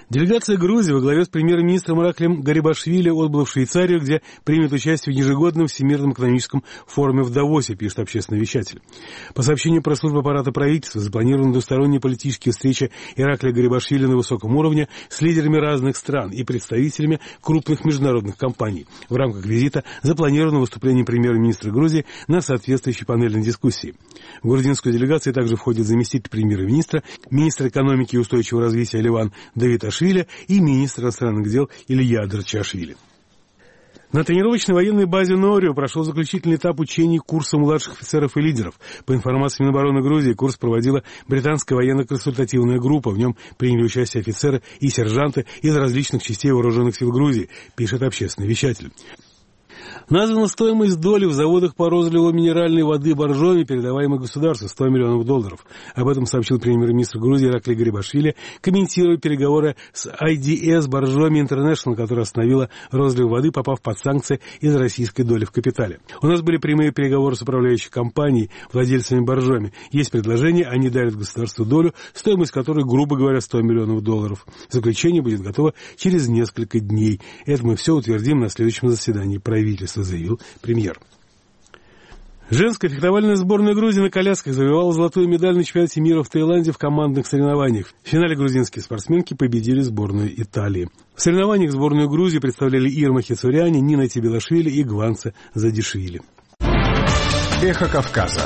Делегация Грузии во главе с премьер-министром Ираклием Гарибашвили отбыла в Швейцарию, где примет участие в ежегодном Всемирном экономическом форуме в Давосе, пишет общественный вещатель. По сообщению пресс-службы аппарата правительства, запланированы двусторонние политические встречи Ираклия Гарибашвили на высоком уровне с лидерами разных стран и представителями крупных международных компаний. В рамках визита запланировано выступление премьер-министра Грузии на соответствующей панельной дискуссии. В грузинскую делегацию также входит заместитель премьер-министра, министр экономики и устойчивого развития Ливан Давид Ашвили и министр иностранных дел Илья Дарчашвили. На тренировочной военной базе Норио прошел заключительный этап учений курса младших офицеров и лидеров. По информации Минобороны Грузии, курс проводила британская военно-консультативная группа. В нем приняли участие офицеры и сержанты из различных частей вооруженных сил Грузии, пишет общественный вещатель. Названа стоимость доли в заводах по розливу минеральной воды Боржоми, передаваемой государству, сто миллионов долларов. Об этом сообщил премьер-министр Грузии Ираклий Гарибашвили, комментируя переговоры с ай ди эс Боржоми Интернешнл, которая остановила розлив воды, попав под санкции из российской доли в капитале. У нас были прямые переговоры с управляющей компанией, владельцами Боржоми. Есть предложение, они дарят государству долю, стоимость которой, грубо говоря, сто миллионов долларов. Заключение будет готово через несколько дней. Это мы все утвердим на следующем заседании правительства, заявил премьер. Женская фехтовальная сборная Грузии на колясках завоевала золотую медаль на чемпионате мира в Таиланде в командных соревнованиях. В финале грузинские спортсменки победили сборную Италии. В соревнованиях сборную Грузии представляли Ирма Хицуряни, Нина Тибилашвили и Гванца Задишвили. Эхо Кавказа.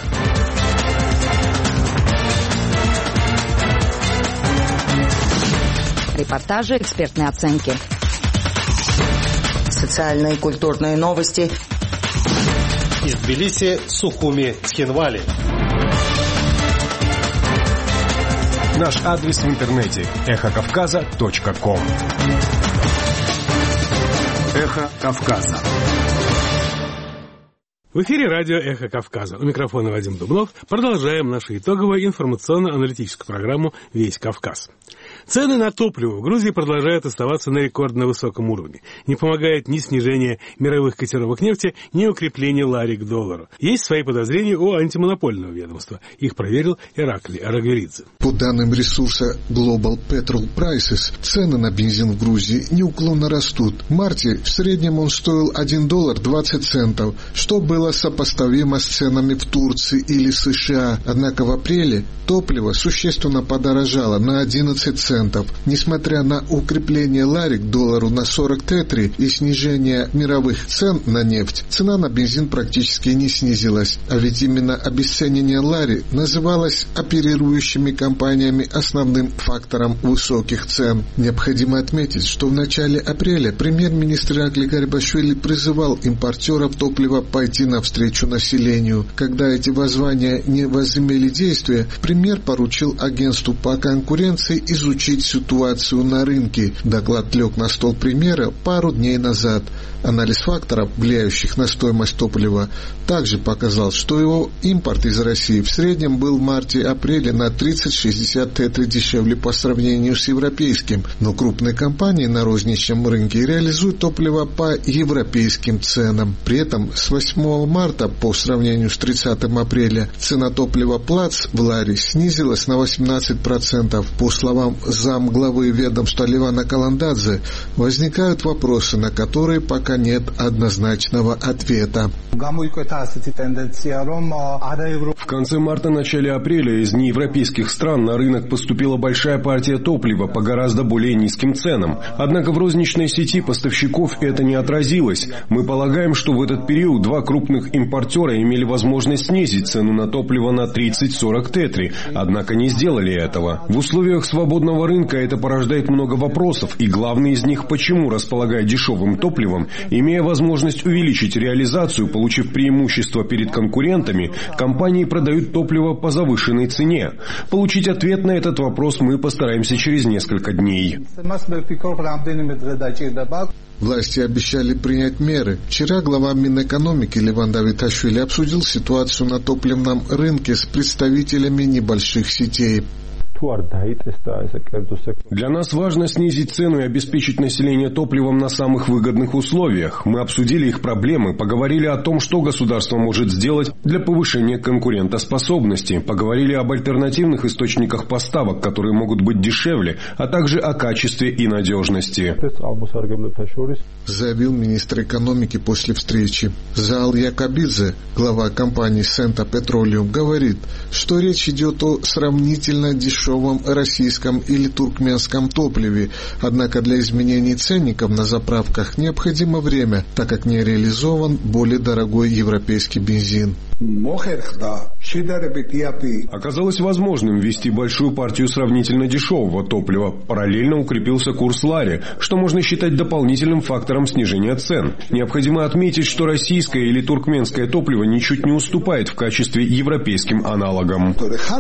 Репортажи, экспертные оценки. Социальные и культурные новости. Из Тбилиси, Сухуми, Цхинвали. Наш адрес в интернете эхо кавказа точка ком. Эхо Кавказа. В эфире радио «Эхо Кавказа». У микрофона Вадим Дубнов. Продолжаем нашу итоговую информационно-аналитическую программу «Весь Кавказ». Цены на топливо в Грузии продолжают оставаться на рекордно высоком уровне. Не помогает ни снижение мировых котировок нефти, ни укрепление лари к доллару. Есть свои подозрения у антимонопольного ведомства. Их проверил Ираклий Арагверидзе. По данным ресурса Global Petrol Prices, цены на бензин в Грузии неуклонно растут. В марте в среднем он стоил один доллар двадцать центов, что было сопоставимо с ценами в Турции или США. Однако в апреле топливо существенно подорожало на одиннадцать центов. Несмотря на укрепление лари к доллару на сорок тетри и снижение мировых цен на нефть, цена на бензин практически не снизилась. А ведь именно обесценивание лари называлось оперирующими компаниями основным фактором высоких цен. Необходимо отметить, что в начале апреля премьер-министр Ираклий Гарибашвили призывал импортеров топлива пойти навстречу населению. Когда эти воззвания не возымели действия, премьер поручил агентству по конкуренции изучить ситуацию на рынке. Доклад лег на стол премьера пару дней назад. Анализ факторов, влияющих на стоимость топлива, также показал, что его импорт из России в среднем был в марте-апреле на тридцать-шестьдесят тетри дешевле по сравнению с европейским. Но крупные компании на розничном рынке реализуют топливо по европейским ценам. При этом с восьмого марта по сравнению с тридцатым апреля цена топлива Плац в ларе снизилась на восемнадцать процентов. По словам замглавы ведомства Ливана Каландадзе, возникают вопросы, на которые пока нет однозначного ответа. В конце марта-начале апреля из неевропейских стран на рынок поступила большая партия топлива по гораздо более низким ценам. Однако в розничной сети поставщиков это не отразилось. Мы полагаем, что в этот период два крупных импортера имели возможность снизить цену на топливо на тридцать-сорок тетри, однако не сделали этого. В условиях свободного рынка это порождает много вопросов, и главный из них, почему, располагая дешевым топливом, имея возможность увеличить реализацию, получив преимущество перед конкурентами, компании продают топливо по завышенной цене. Получить ответ на этот вопрос мы постараемся через несколько дней. Власти обещали принять меры. Вчера глава Минэкономики Ливан Давиташвили обсудил ситуацию на топливном рынке с представителями небольших сетей. Для нас важно снизить цену и обеспечить население топливом на самых выгодных условиях. Мы обсудили их проблемы, поговорили о том, что государство может сделать для повышения конкурентоспособности, поговорили об альтернативных источниках поставок, которые могут быть дешевле, а также о качестве и надежности. Заявил министр экономики после встречи. Заал Якабидзе, глава компании Сента Петролиум, говорит, что речь идет о сравнительно дешевом российском или туркменском топливе, однако для изменений ценников на заправках необходимо время, так как не реализован более дорогой европейский бензин. Оказалось возможным ввести большую партию сравнительно дешевого топлива. Параллельно укрепился курс лари, что можно считать дополнительным фактором снижения цен. Необходимо отметить, что российское или туркменское топливо ничуть не уступает в качестве европейским аналогам.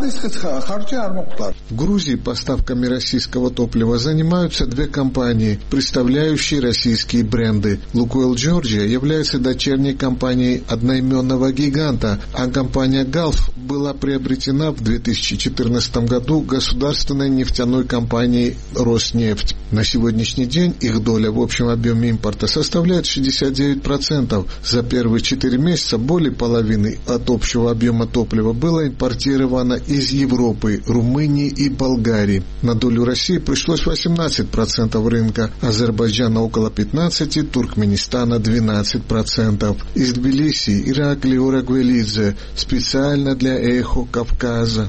В Грузии поставками российского топлива занимаются две компании, представляющие российские бренды. «Лукойл Джорджия» является дочерней компанией одноименного гиганта, а компания «Галф» была приобретена в две тысячи четырнадцатом году государственной нефтяной компанией «Роснефть». На сегодняшний день их доля в общем объеме импорта составляет шестьдесят девять процентов. За первые четыре месяца более половины от общего объема топлива было импортировано из Европы, Румынии и Болгарии. На долю России пришлось восемнадцать процентов рынка, Азербайджана около пятнадцать процентов, Туркменистана двенадцать процентов. Из Тбилиси Иракли Урагвелидзе специально для «Эхо Кавказа».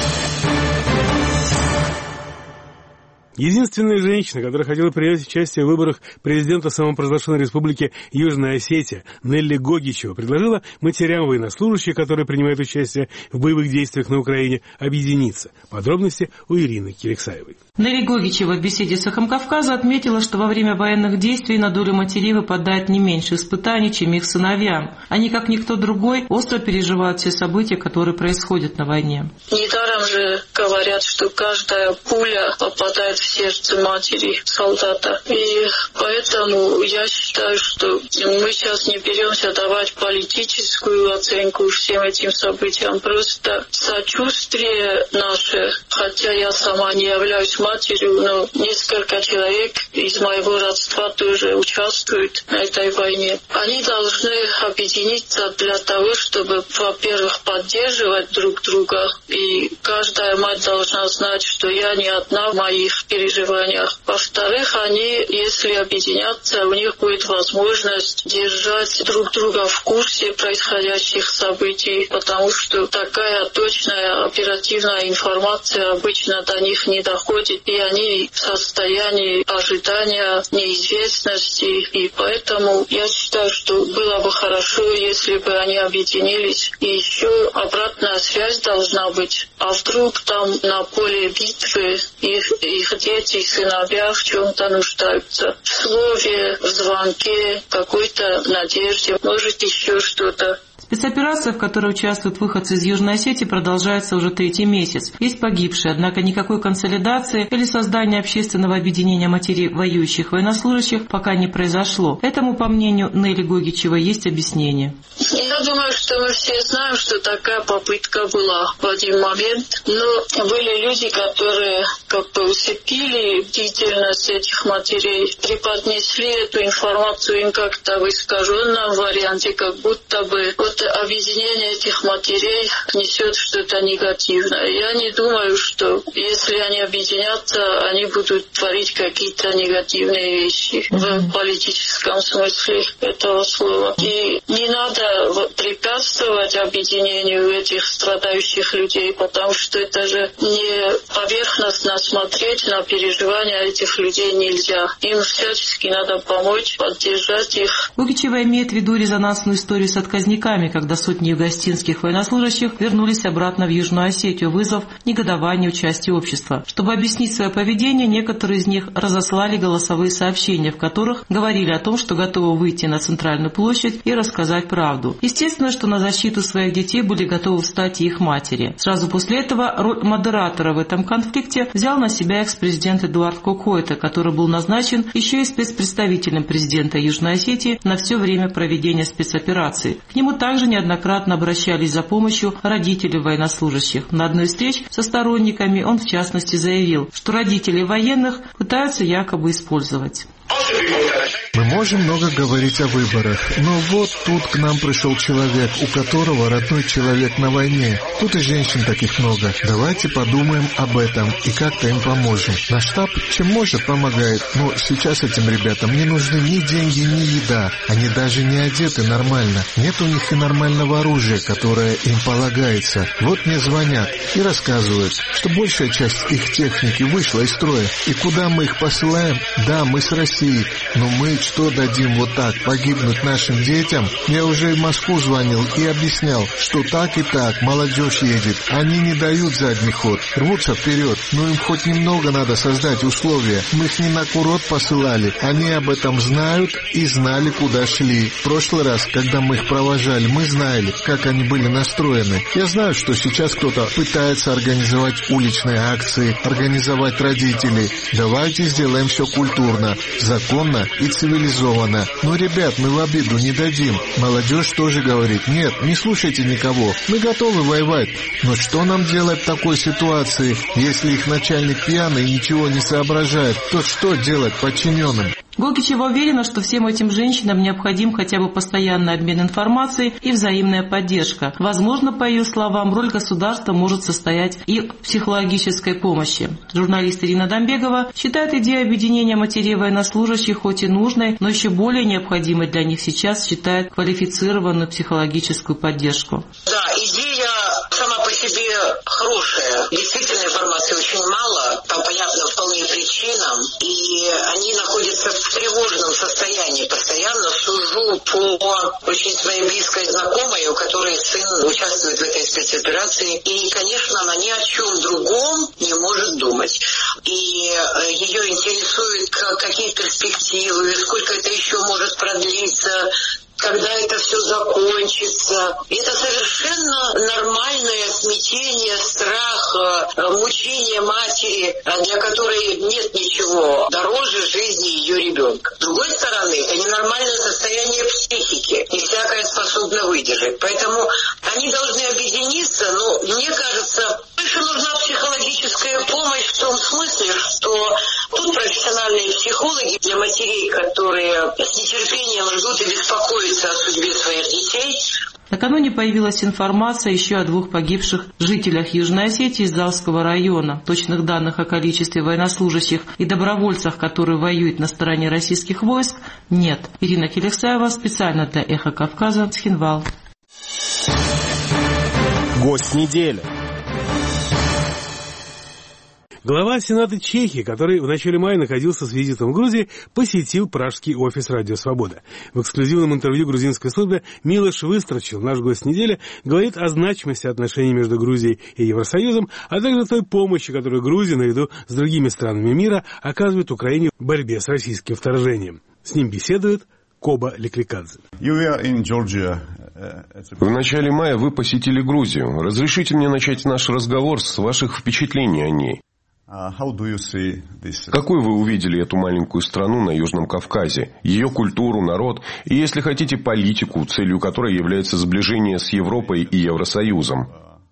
Единственная женщина, которая хотела принять участие в выборах президента самопровозглашенной республики Южная Осетия, Нелли Гогичева, предложила матерям военнослужащих, которые принимают участие в боевых действиях на Украине, объединиться. Подробности у Ирины Кириксаевой. Нелли Гогичева в беседе с «Эхом Кавказа» отметила, что во время военных действий на долю матерей выпадает не меньше испытаний, чем их сыновьям. Они, как никто другой, остро переживают все события, которые происходят на войне. Недаром же говорят, что каждая пуля попадает в сердце матери солдата. И поэтому я считаю, что мы сейчас не беремся давать политическую оценку всем этим событиям. Просто сочувствие наше, хотя я сама не являюсь матерью, но несколько человек из моего родства тоже участвуют на этой войне. Они должны объединиться для того, чтобы, во-первых, поддерживать друг друга. И каждая мать должна знать, что я не одна в моих переживаниях. Во-вторых, они, если объединятся, у них будет возможность держать друг друга в курсе происходящих событий, потому что такая точная оперативная информация обычно до них не доходит, и они в состоянии ожидания, неизвестности, и поэтому я считаю, что было бы хорошо, если бы они объединились. И еще обратная связь должна быть. А вдруг там на поле битвы их, их дети, сыновья в чем-то нуждаются. В слове, в звонке, какой-то надежде, может еще что-то. Спецоперация, в которой участвуют выходцы из Южной Осетии, продолжается уже третий месяц. Есть погибшие, однако никакой консолидации или создания общественного объединения матерей воюющих военнослужащих пока не произошло. Этому, по мнению Нелли Гогичевой, есть объяснение. Я думаю, что мы все знаем, что такая попытка была в один момент, но были люди, которые как бы усыпили бдительность этих матерей, преподнесли эту информацию им как-то в искаженном варианте, как будто бы вот объединение этих матерей несет что-то негативное. Я не думаю, что если они объединятся, они будут творить какие-то негативные вещи в политическом смысле этого слова. И не надо препятствовать объединению этих страдающих людей, потому что это же не поверхностно смотреть на переживания этих людей нельзя. Им всячески надо помочь, поддержать их. Гогичева имеет в виду резонансную историю с отказниками, когда сотни югоостинских военнослужащих вернулись обратно в Южную Осетию, вызвав негодование у части общества. Чтобы объяснить свое поведение, некоторые из них разослали голосовые сообщения, в которых говорили о том, что готовы выйти на центральную площадь и рассказать правду. Естественно, что на защиту своих детей были готовы встать и их матери. Сразу после этого роль модератора в этом конфликте взял на себя экс-президент Эдуард Кокойто, который был назначен еще и спецпредставителем президента Южной Осетии на все время проведения спецоперации. К нему также Также неоднократно обращались за помощью родители военнослужащих. На одной из встреч со сторонниками он, в частности, заявил, что родители военных пытаются якобы использовать. Мы можем много говорить о выборах, но вот тут к нам пришел человек, у которого родной человек на войне. Тут и женщин таких много. Давайте подумаем об этом и как-то им поможем. Наш штаб чем может помогает, но сейчас этим ребятам не нужны ни деньги, ни еда. Они даже не одеты нормально. Нет у них и нормального оружия, которое им полагается. Вот мне звонят и рассказывают, что большая часть их техники вышла из строя. И куда мы их посылаем? Да, мы с России. Но мы что дадим вот так, погибнуть нашим детям? Я уже в Москву звонил и объяснял, что так и так, молодежь едет. Они не дают задний ход, рвутся вперед. Но им хоть немного надо создать условия. Мы их не на курорт посылали. Они об этом знают и знали, куда шли. В прошлый раз, когда мы их провожали, мы знали, как они были настроены. Я знаю, что сейчас кто-то пытается организовать уличные акции, организовать родителей. Давайте сделаем все культурно, законно и цивилизованно. Но, ребят, мы в обиду не дадим. Молодежь тоже говорит: нет, не слушайте никого, мы готовы воевать. Но что нам делать в такой ситуации, если их начальник пьяный и ничего не соображает? То что делать подчиненным? Голкичева уверена, что всем этим женщинам необходим хотя бы постоянный обмен информацией и взаимная поддержка. Возможно, по ее словам, роль государства может состоять и в психологической помощи. Журналист Ирина Дамбегова считает идею объединения матерей военнослужащих хоть и нужной, но еще более необходимой для них сейчас считает квалифицированную психологическую поддержку. Да, идея сама по себе хорошая. Действительно, информации очень мало, по понятным вполне причинам, и они находятся в тревожном состоянии. Постоянно сужу по очень своей близкой знакомой, у которой сын участвует в этой спецоперации, и, конечно, она ни о чем другом не может думать. И ее интересует, какие перспективы, сколько это еще может продлиться, когда это все закончится. Это совершенно нормальное смятение, страх, мучение матери, для которой нет ничего дороже жизни ее ребенка. С другой стороны, это ненормальное состояние психики, не всякая способна выдержать. Поэтому они должны объединиться, но мне кажется, больше нужна психологическая помощь в том смысле, что тут профессиональные психологи для матерей, которые с нетерпением ждут и беспокоятся о судьбе своих детей. Накануне появилась информация еще о двух погибших жителях Южной Осетии из Залского района. Точных данных о количестве военнослужащих и добровольцах, которые воюют на стороне российских войск, нет. Ирина Келексаева специально для «Эхо Кавказа», Цхинвал. Гость недели. Глава Сената Чехии, который в начале мая находился с визитом в Грузии, посетил пражский офис «Радио Свобода». В эксклюзивном интервью грузинской службе Милош Выстрочил, наш гость недели, говорит о значимости отношений между Грузией и Евросоюзом, а также той помощи, которую Грузия, наряду с другими странами мира, оказывает Украине в борьбе с российским вторжением. С ним беседует Коба Лекликадзе. В начале мая вы посетили Грузию. Разрешите мне начать наш разговор с ваших впечатлений о ней. Какой вы увидели эту маленькую страну на Южном Кавказе, ее культуру, народ и, если хотите, политику, целью которой является сближение с Европой и Евросоюзом?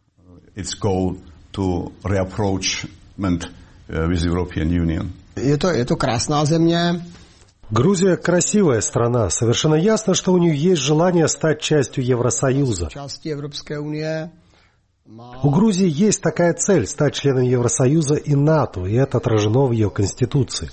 Это, это красная земля. Грузия красивая страна. Совершенно ясно, что у нее есть желание стать частью Евросоюза. У Грузии есть такая цель – стать членом Евросоюза и НАТО, и это отражено в ее Конституции.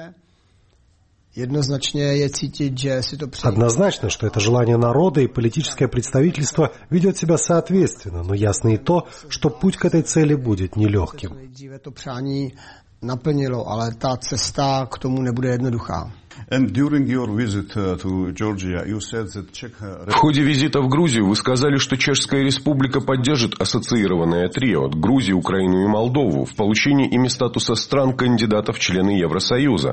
Однозначно, что это желание народа и политическое представительство ведет себя соответственно, но ясно и то, что путь к этой цели будет нелегким. В ходе визита в Грузию вы сказали, что Чешская Республика поддержит ассоциированное трио – Грузию, Украину и Молдову в получении ими статуса стран-кандидатов в члены Евросоюза.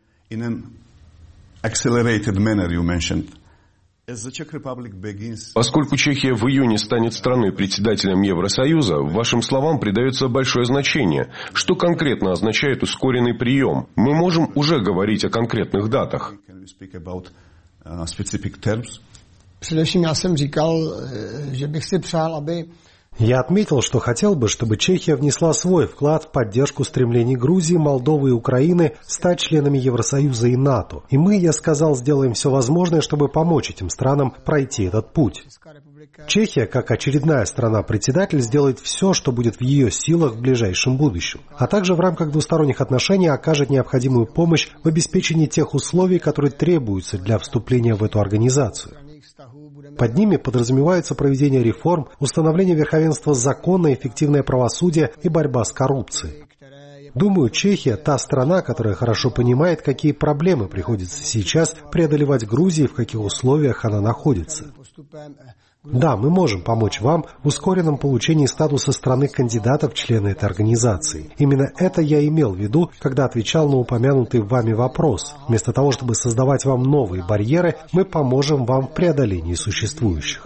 Поскольку Чехия в июне станет страной-председателем Евросоюза, вашим словам придается большое значение. Что конкретно означает ускоренный прием? Мы можем уже говорить о конкретных датах. Především já jsem říkal, že bych si přál, aby Я отметил, что хотел бы, чтобы Чехия внесла свой вклад в поддержку стремлений Грузии, Молдовы и Украины стать членами Евросоюза и НАТО. И мы, я сказал, сделаем все возможное, чтобы помочь этим странам пройти этот путь. Чехия, как очередная страна-председатель, сделает все, что будет в ее силах в ближайшем будущем, а также в рамках двусторонних отношений окажет необходимую помощь в обеспечении тех условий, которые требуются для вступления в эту организацию. Под ними подразумевается проведение реформ, установление верховенства закона, эффективное правосудие и борьба с коррупцией. Думаю, Чехия – та страна, которая хорошо понимает, какие проблемы приходится сейчас преодолевать Грузии, в каких условиях она находится. Да, мы можем помочь вам в ускоренном получении статуса страны-кандидата в члены этой организации. Именно это я имел в виду, когда отвечал на упомянутый вами вопрос. Вместо того, чтобы создавать вам новые барьеры, мы поможем вам в преодолении существующих.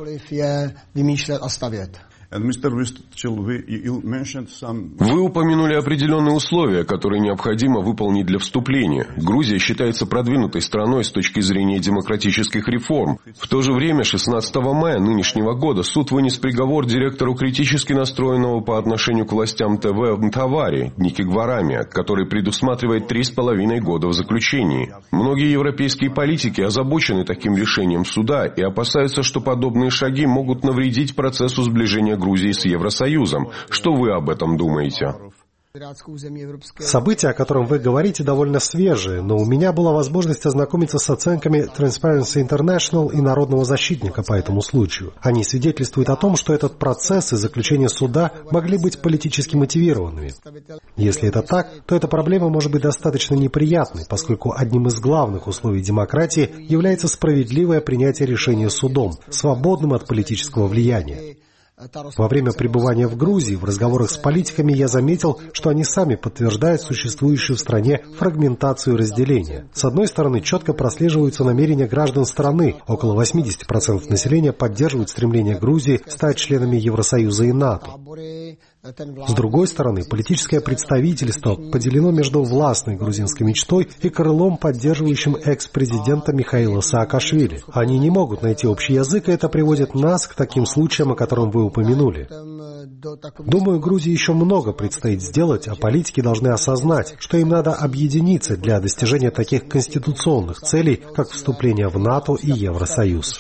Вы упомянули определенные условия, которые необходимо выполнить для вступления. Грузия считается продвинутой страной с точки зрения демократических реформ. В то же время шестнадцатого мая нынешнего года суд вынес приговор директору критически настроенного по отношению к властям ТВ в Мтавари, Ники Гварамия, который предусматривает три с половиной года в заключении. Многие европейские политики озабочены таким решением суда и опасаются, что подобные шаги могут навредить процессу сближения Грузии с Евросоюзом. Что вы об этом думаете? События, о котором вы говорите, довольно свежие, но у меня была возможность ознакомиться с оценками Transparency International и Народного защитника по этому случаю. Они свидетельствуют о том, что этот процесс и заключение суда могли быть политически мотивированными. Если это так, то эта проблема может быть достаточно неприятной, поскольку одним из главных условий демократии является справедливое принятие решения судом, свободным от политического влияния. Во время пребывания в Грузии в разговорах с политиками я заметил, что они сами подтверждают существующую в стране фрагментацию и разделение. С одной стороны, четко прослеживаются намерения граждан страны. Около восемьдесят процентов населения поддерживают стремление Грузии стать членами Евросоюза и НАТО. С другой стороны, политическое представительство поделено между властной грузинской мечтой и крылом, поддерживающим экс-президента Михаила Саакашвили. Они не могут найти общий язык, и это приводит нас к таким случаям, о которых вы упомянули. Думаю, Грузии еще много предстоит сделать, а политики должны осознать, что им надо объединиться для достижения таких конституционных целей, как вступление в НАТО и Евросоюз.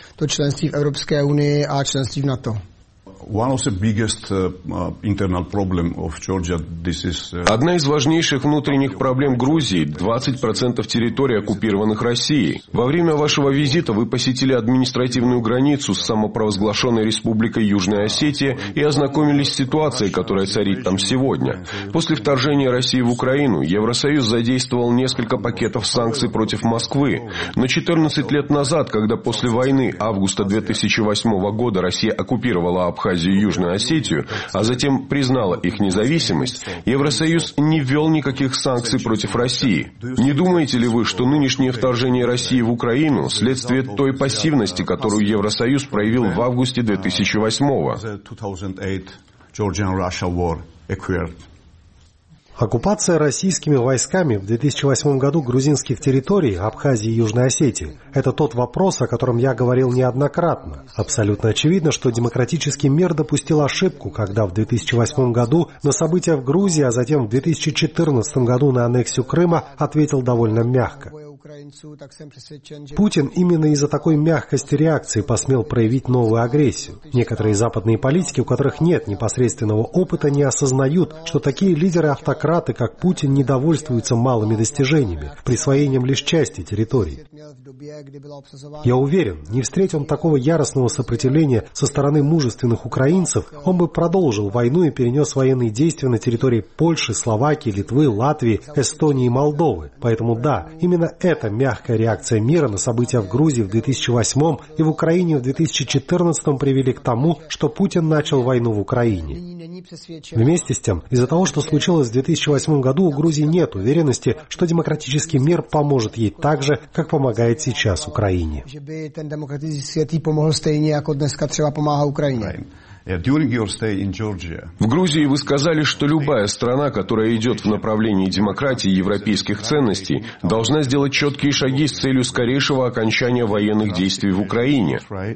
Одна из важнейших внутренних проблем Грузии – двадцать процентов территории, оккупированных Россией. Во время вашего визита вы посетили административную границу с самопровозглашенной Республикой Южная Осетия и ознакомились с ситуацией, которая царит там сегодня. После вторжения России в Украину Евросоюз задействовал несколько пакетов санкций против Москвы. Но четырнадцать лет назад, когда после войны августа две тысячи восьмого года Россия оккупировала Абхазию и Южную Осетию, а затем признала их независимость, Евросоюз не ввел никаких санкций против России. Не думаете ли вы, что нынешнее вторжение России в Украину – следствие той пассивности, которую Евросоюз проявил в августе две тысячи восьмого? Оккупация российскими войсками в две тысячи восьмом году грузинских территорий Абхазии и Южной Осетии – это тот вопрос, о котором я говорил неоднократно. Абсолютно очевидно, что демократический мир допустил ошибку, когда в две тысячи восьмом году на события в Грузии, а затем в две тысячи четырнадцатом году на аннексию Крыма ответил довольно мягко. Путин именно из-за такой мягкости реакции посмел проявить новую агрессию. Некоторые западные политики, у которых нет непосредственного опыта, не осознают, что такие лидеры-автократы, как Путин, не довольствуются малыми достижениями, присвоением лишь части территорий. Я уверен, не встретив он такого яростного сопротивления со стороны мужественных украинцев, он бы продолжил войну и перенес военные действия на территории Польши, Словакии, Литвы, Латвии, Эстонии и Молдовы. Поэтому да, именно эта мягкая реакция мира на события в Грузии в две тысячи восьмом и в Украине в две тысячи четырнадцатом привели к тому, что Путин начал войну в Украине. Вместе с тем, из-за того, что случилось в две тысячи восьмом году, у Грузии нет уверенности, что демократический мир поможет ей так же, как помогает сейчас Украине. В Грузии вы сказали, что любая страна, которая идет в направлении демократии и европейских ценностей, должна сделать четкие шаги с целью скорейшего окончания военных действий в Украине.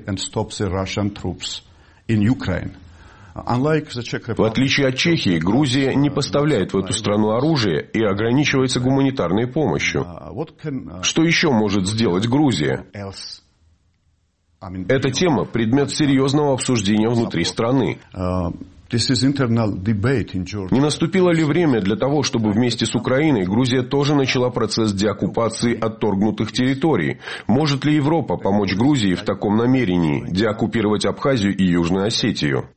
В отличие от Чехии, Грузия не поставляет в эту страну оружие и ограничивается гуманитарной помощью. Что еще может сделать Грузия? Эта тема – предмет серьезного обсуждения внутри страны. Не наступило ли время для того, чтобы вместе с Украиной Грузия тоже начала процесс деоккупации отторгнутых территорий? Может ли Европа помочь Грузии в таком намерении – деоккупировать Абхазию и Южную Осетию?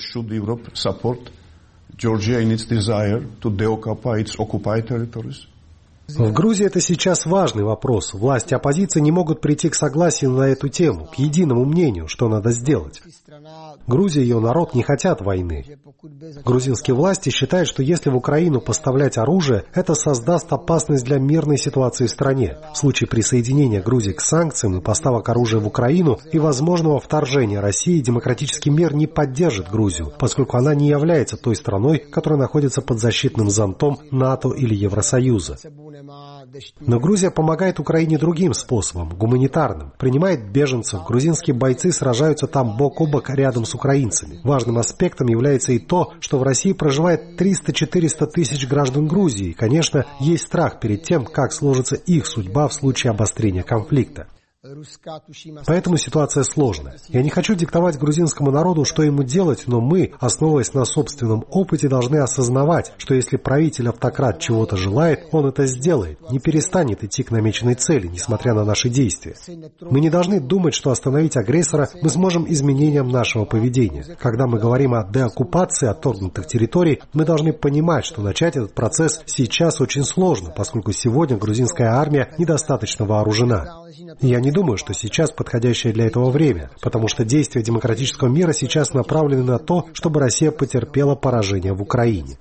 В Грузии это сейчас важный вопрос. Власти оппозиции не могут прийти к согласию на эту тему, к единому мнению, что надо сделать. Грузия и ее народ не хотят войны. Грузинские власти считают, что если в Украину поставлять оружие, это создаст опасность для мирной ситуации в стране. В случае присоединения Грузии к санкциям и поставок оружия в Украину и возможного вторжения России, демократический мир не поддержит Грузию, поскольку она не является той страной, которая находится под защитным зонтом НАТО или Евросоюза. Но Грузия помогает Украине другим способом, гуманитарным. Принимает беженцев, грузинские бойцы сражаются там бок о бок рядом с украинцами. Важным аспектом является и то, что в России проживает триста-четыреста тысяч граждан Грузии. И, конечно, есть страх перед тем, как сложится их судьба в случае обострения конфликта. Поэтому ситуация сложная. Я не хочу диктовать грузинскому народу, что ему делать, но мы, основываясь на собственном опыте, должны осознавать, что если правитель-автократ чего-то желает, он это сделает, не перестанет идти к намеченной цели, несмотря на наши действия. Мы не должны думать, что остановить агрессора мы сможем изменением нашего поведения. Когда мы говорим о деоккупации отторгнутых территорий, мы должны понимать, что начать этот процесс сейчас очень сложно, поскольку сегодня грузинская армия недостаточно вооружена. И я не думаю, что сейчас подходящее для этого время, потому что действия демократического мира сейчас направлены на то, чтобы Россия потерпела поражение в Украине.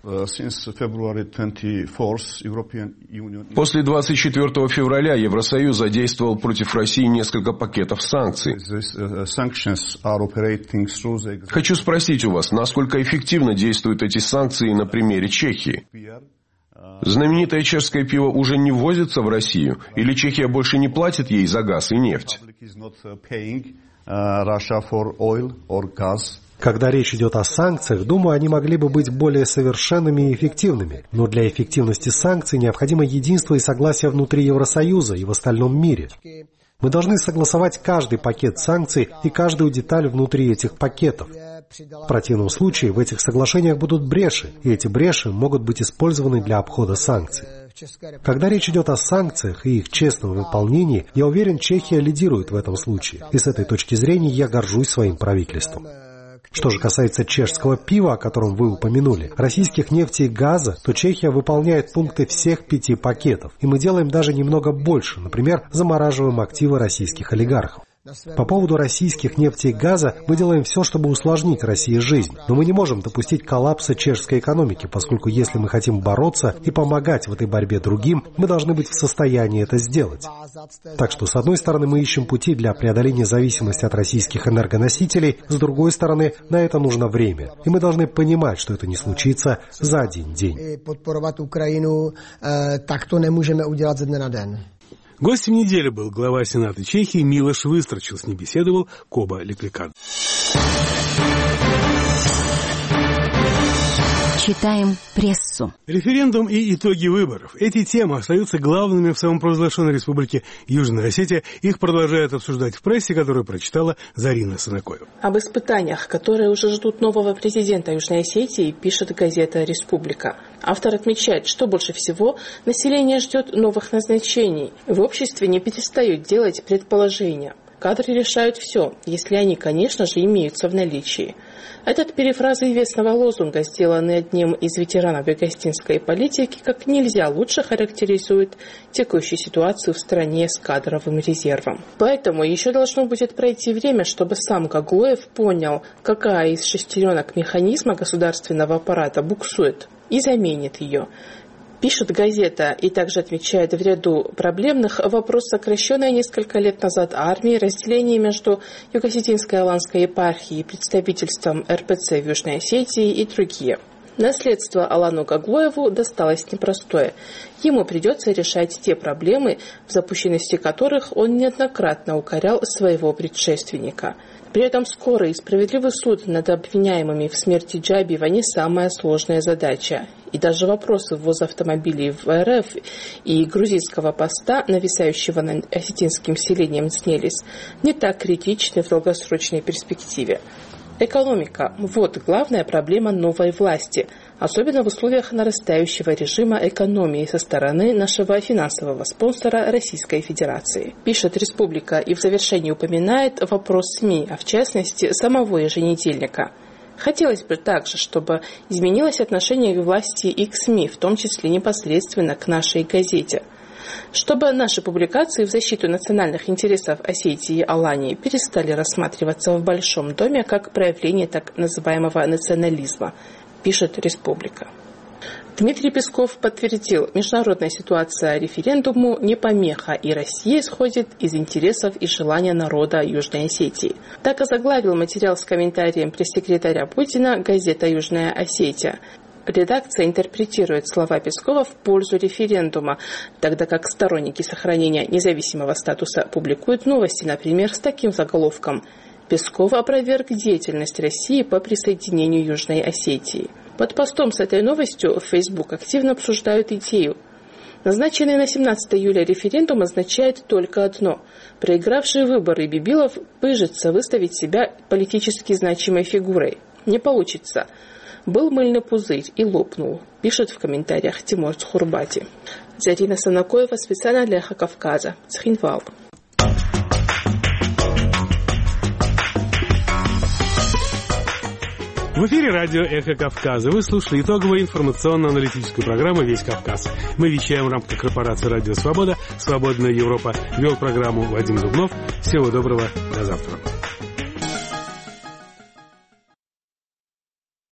После двадцать четвёртого февраля Евросоюз задействовал против России несколько пакетов санкций. Хочу спросить у вас, насколько эффективно действуют эти санкции на примере Чехии? Знаменитое чешское пиво уже не ввозится в Россию? Или Чехия больше не платит ей за газ и нефть? Когда речь идет о санкциях, думаю, они могли бы быть более совершенными и эффективными. Но для эффективности санкций необходимо единство и согласие внутри Евросоюза и в остальном мире. Мы должны согласовать каждый пакет санкций и каждую деталь внутри этих пакетов. В противном случае в этих соглашениях будут бреши, и эти бреши могут быть использованы для обхода санкций. Когда речь идет о санкциях и их честном выполнении, я уверен, Чехия лидирует в этом случае. И с этой точки зрения я горжусь своим правительством. Что же касается чешского пива, о котором вы упомянули, российских нефти и газа, то Чехия выполняет пункты всех пяти пакетов. И мы делаем даже немного больше, например, замораживаем активы российских олигархов. По поводу российских нефти и газа мы делаем все, чтобы усложнить России жизнь. Но мы не можем допустить коллапса чешской экономики, поскольку если мы хотим бороться и помогать в этой борьбе другим, мы должны быть в состоянии это сделать. Так что, с одной стороны, мы ищем пути для преодоления зависимости от российских энергоносителей, с другой стороны, на это нужно время. И мы должны понимать, что это не случится за один день. Подпорovat Украину так то не можем udělat ze dne na den. Гостем недели был глава Сената Чехии Милош Выстрчил. С ним беседовал Коба Ликвикад. Читаем прессу. Референдум и итоги выборов. Эти темы остаются главными в самопровозглашенной республике Южная Осетия. Их продолжают обсуждать в прессе, которую прочитала Зарина Санакоева. Об испытаниях, которые уже ждут нового президента Южной Осетии, пишет газета «Республика». Автор отмечает, что больше всего население ждет новых назначений. В обществе не перестают делать предположения. Кадры решают все, если они, конечно же, имеются в наличии. Этот перефраз известного лозунга, сделанный одним из ветеранов югостинской политики, как нельзя лучше характеризует текущую ситуацию в стране с кадровым резервом. Поэтому еще должно будет пройти время, чтобы сам Гагуев понял, какая из шестеренок механизма государственного аппарата буксует, и заменит ее. Пишет газета и также отмечает в ряду проблемных вопрос сокращенной несколько лет назад армии, разделение между Юго-Осетинской аланской епархией и представительством эр пэ цэ в Южной Осетии и другие. Наследство Алану Гаглоеву досталось непростое. Ему придется решать те проблемы, в запущенности которых он неоднократно укорял своего предшественника. При этом скорый и справедливый суд над обвиняемыми в смерти Джабиева не самая сложная задача. И даже вопросы ввоза автомобилей в эр эф и грузинского поста, нависающего над осетинским селением Снелис, не так критичны в долгосрочной перспективе. Экономика – вот главная проблема новой власти, особенно в условиях нарастающего режима экономии со стороны нашего финансового спонсора Российской Федерации. Пишет «Республика» и в завершении упоминает вопрос СМИ, а в частности самого еженедельника. Хотелось бы также, чтобы изменилось отношение к власти и к СМИ, в том числе непосредственно к нашей газете. Чтобы наши публикации в защиту национальных интересов Осетии и Алании перестали рассматриваться в Большом доме как проявление так называемого национализма, пишет «Республика». Дмитрий Песков подтвердил, международная ситуация референдуму не помеха, и Россия исходит из интересов и желания народа Южной Осетии. Так озаглавил материал с комментарием пресс-секретаря Путина газета «Южная Осетия». Редакция интерпретирует слова Пескова в пользу референдума, тогда как сторонники сохранения независимого статуса публикуют новости, например, с таким заголовком: «Песков опроверг деятельность России по присоединению Южной Осетии». Под постом с этой новостью в Facebook активно обсуждают идею. Назначенный на семнадцатое июля референдум означает только одно: проигравший выборы Бибилов пыжится выставить себя политически значимой фигурой. Не получится. Был мыльный пузырь и лопнул, пишет в комментариях Тимур Цхурбати. Зарина Санакоева специально для Эхо Кавказа. Цхинвал. В эфире радио «Эхо Кавказа». Вы слушали итоговую информационно-аналитическую программу «Весь Кавказ». Мы вещаем в рамках корпорации «Радио Свобода», «Свободная Европа». Вел программу Вадим Зубнов. Всего доброго. До завтра.